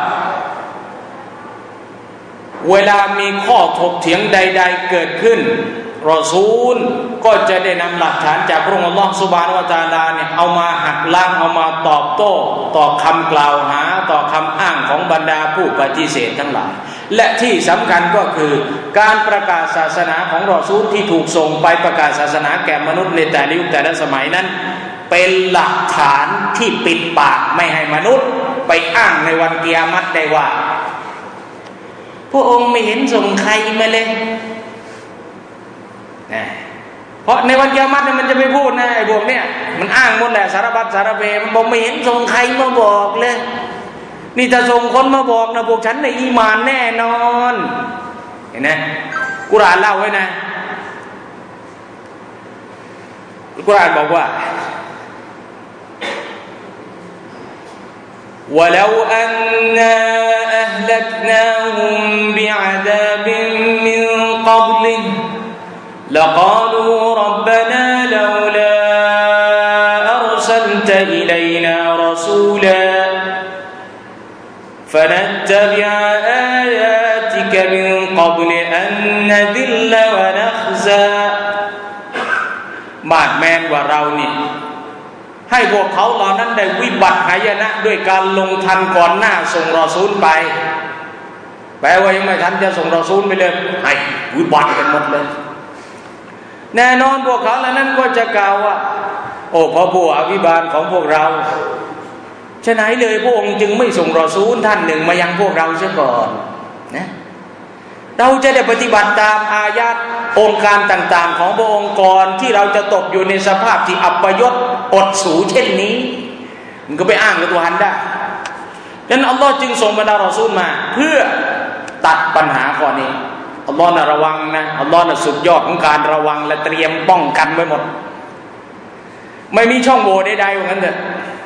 [SPEAKER 2] เวลามีข้อถกเถียงใดๆเกิดขึ้นรอซูลก็จะได้นำหลักฐานจากพระองค์อัลลอฮฺซุบฮานะฮูวะตะอาลาเนี่ยเอามาหักล้างเอามาตอบโต้ต่อคำกล่าวหาต่อคำอ้างของบรรดาผู้ปฏิเสธทั้งหลายและที่สำคัญก็คือการประกาศศาสนาของรอซูลที่ถูกส่งไปประกาศศาสนาแก่มนุษย์ในแต่ละยุคแต่ละสมัยนั้นเป็นหลักฐานที่ปิดปากไม่ให้มนุษย์ไปอ้างในวันกิยามะฮ์ได้ว่าพระองค์ไม่เห็นส่งใครมาเลยนะเพราะในวันกิยามะฮ์เนี่ยมันจะไม่พูดนะไอ้พวกเนี่ยมันอ้างหมดแหละสารพัดสารเพมันบอกไม่เห็นส่งใครมาบอกเลยนี่ถ้าส่งคนมาบอกนะพวกฉันในอีหม่านแน่นอนเห็นไหมกุรอานเล่าไว้นะกุรอานบอกว่าولو أنا أهلكناهم بعذاب من قبله لقالوا ربنا لولا أرسلت إلينا رسولا فنتبع آياتك من قبل أن نذل ونخزى มาดแมนกว่าเรานี่ให้พวกเขาเหล่านั้นได้วิบัติหายนะด้วยการลงทันก่อนหน้าส่งรอซูลไปแปลว่ายังไม่ทันจะส่งรอซูลไปเลยให้วิบัติกันหมดเลยแน่นอนพวกเขาเหล่านั้นก็จะกล่าวว่าโอ้พระผู้อภิบาลของพวกเราฉะนั้นเลยพระองค์จึงไม่ส่งรอซูลท่านหนึ่งมายังพวกเราเสียก่อนนะเราจะได้ปฏิบัติตามอายะห์องค์การต่างๆของพระองค์ก่อนที่เราจะตกอยู่ในสภาพที่อัปยศอดสูเช่นนี้มันก็ไปอ้างกับตัวฮันได้ดังนั้นอัลลอฮ์จึงส่งบรรดารอซูลมาเพื่อตัดปัญหาข้อนี้อัลลอฮ์น่ะระวังนะอัลลอฮ์น่ะสุดยอดของการระวังและเตรียมป้องกันไว้หมดไม่มีช่องโหว่ใดๆว่างั้นเถอะ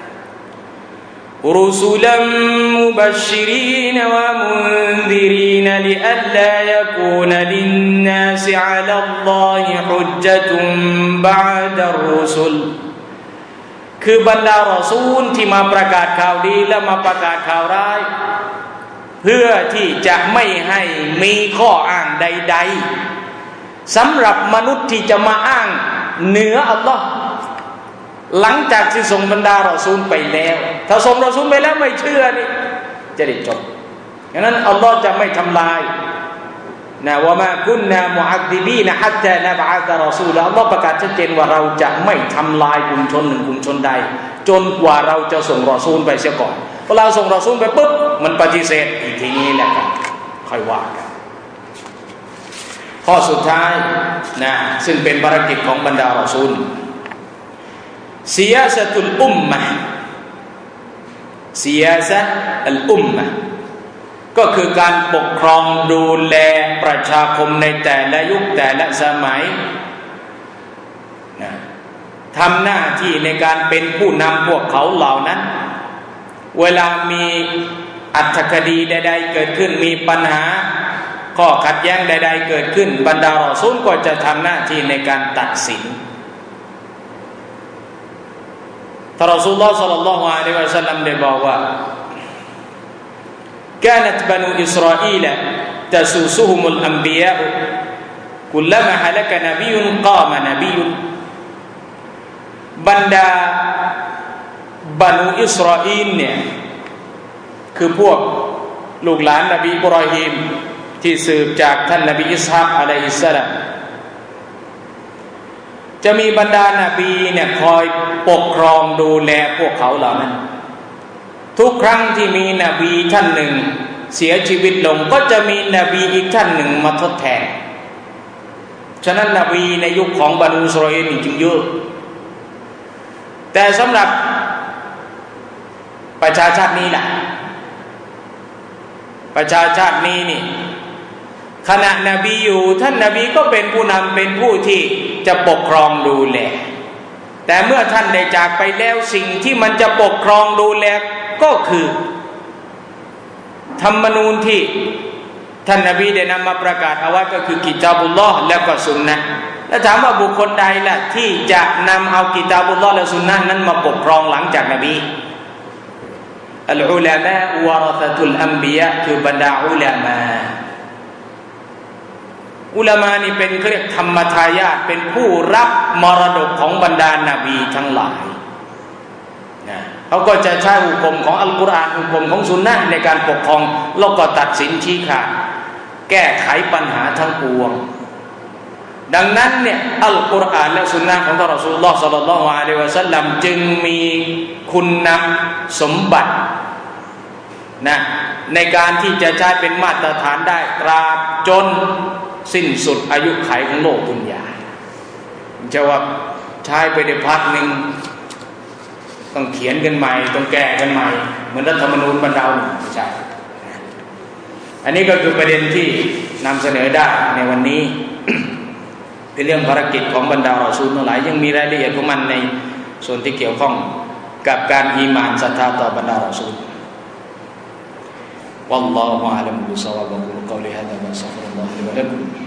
[SPEAKER 2] رسلا مبشرين ومنذرين لئلا يكون للناس على الله حجة بعد الرسل คือบรรดารอซูลที่มาประกาศข่าวดีและมาประกาศข่าวร้ายเพื่อที่จะไม่ให้มีข้ออ้างใดๆสำหรับมนุษย์ที่จะมาอ้างเหนืออัลลอฮ์หลังจากที่ส่งบรรดารอซูลไปแล้วถ้าส่งรอซูลไปแล้วไม่เชื่อนี่จะได้จบฉะนั้นอัลลอฮ์จะไม่ทำลายนะว่ามากุนนามุอัดดิบีนะฮัตตานะบะอะซะรอซูลอัลลอฮ์ประกาศชัดเจนว่าเราจะไม่ทำลายกลุ่มชนหนึ่งกลุ่มชนใดจนกว่าเราจะส่งรอซูลไปเสียก่อนพอเราส่งรอซูลไปปุ๊บมันปฏิเสธอีกทีนี้แหละครับค่อยว่ากันข้อสุดท้ายนะซึ่งเป็นภารกิจของบรรดารอซูลซิยาซะตุลอุมมะห์ซิยาซะอัลอุมมะห์ก็คือการปกครองดูแลประชาคมในแต่ละยุคแต่ละสมัยนะทำหน้าที่ในการเป็นผู้นำพวกเขาเหล่านั้นเวลามีอัตถคดีใดๆเกิดขึ้นมีปัญหาข้อขัดแย้งใดๆเกิดขึ้นบรรดารอซูลก็จะทำหน้าที่ในการตัดสินท่านรอซูลุลลอฮ์ ศ็อลลัลลอฮุอะลัยฮิวะซัลลัมได้บอกว่า كانت بنو إسرائيل ตะซูซุฮุมุลอัมบิยะกุลมะฮะละกะนบียุนกามะนบียุนบรรดาบันูอิสราอีลเนี่ยคือพวกลูกหลานนบีอิบรอฮีมที่สืบจากท่านนบีอิสฮากอะลัยฮิสสลามจะมีบรรดานาบีเนี่ยคอยปกครองดูแลพวกเขาเหล่านั้นทุกครั้งที่มีนบีท่านหนึ่งเสียชีวิตลงก็จะมีนบีอีกท่านหนึ่งมาทดแทนฉะนั้นนบีในยุคของบันูอิสราเอลจึงเยอะแต่สำหรับประชาชาตินี้ล่ะประชาชาตินี้นี่ขณะนบีอยู่ท่านนบีก็เป็นผู้นำเป็นผู้ที่จะปกครองดูแลแต่เมื่อท่านได้จากไปแล้วสิ่งที่มันจะปกครองดูแลก็คือธรรมนูญที่ท่านนบีได้นำมาประกาศเอาไว้ก็คือกิตาบุลลอฮ์และก็สุนนะห์แล้วถามว่าบุคคลใดล่ะที่จะนำเอากิตาบุลลอฮ์และสุนนะห์นั้นมาปกครองหลังจากนบีอัลอุลามะวะเราะซะตุลอัมบิยะคือบรรดาอุลามะอุลามะนี่เป็นเรียกธรรมทายาทเป็นผู้รับมรดกของบรรดานาบีทั้งหลายนะเขาก็จะใช้หุกมของอัลกุรอานหุกมของสุนนะห์ในการปกครองแล้วก็ตัดสินชี้ขาดแก้ไขปัญหาทั้งปวงดังนั้นเนี่ยอัลกุรอานและสุนนะห์ของท่านรอซูลุลลอฮ์ศ็อลลัลลอฮุอะลัยฮิวะซัลลัมจึงมีคุณสมบัตินะในการที่จะใช้เป็นมาตรฐานได้ตราบจนสิ้นสุดอายุขัยของโลกดุนยาจะว่าใช้ไปได้พักหนึ่งต้องเขียนกันใหม่ต้องแก้กันใหม่เหมือนรัฐธรรมนูญบ้านเราไม่ใช่อันนี้ก็คือประเด็นที่นำเสนอได้ในวันนี้ เป็นเรื่องภารกิจของบรรดารอซูลทั้งหลายยังมีรายละเอียดของมันในส่วนที่เกี่ยวข้องกับการอีหม่านศรัทธาต่อบรรดารอซูลوالله أعلم بصواب أقول قولي هذا وأستغفر الله لي ولكم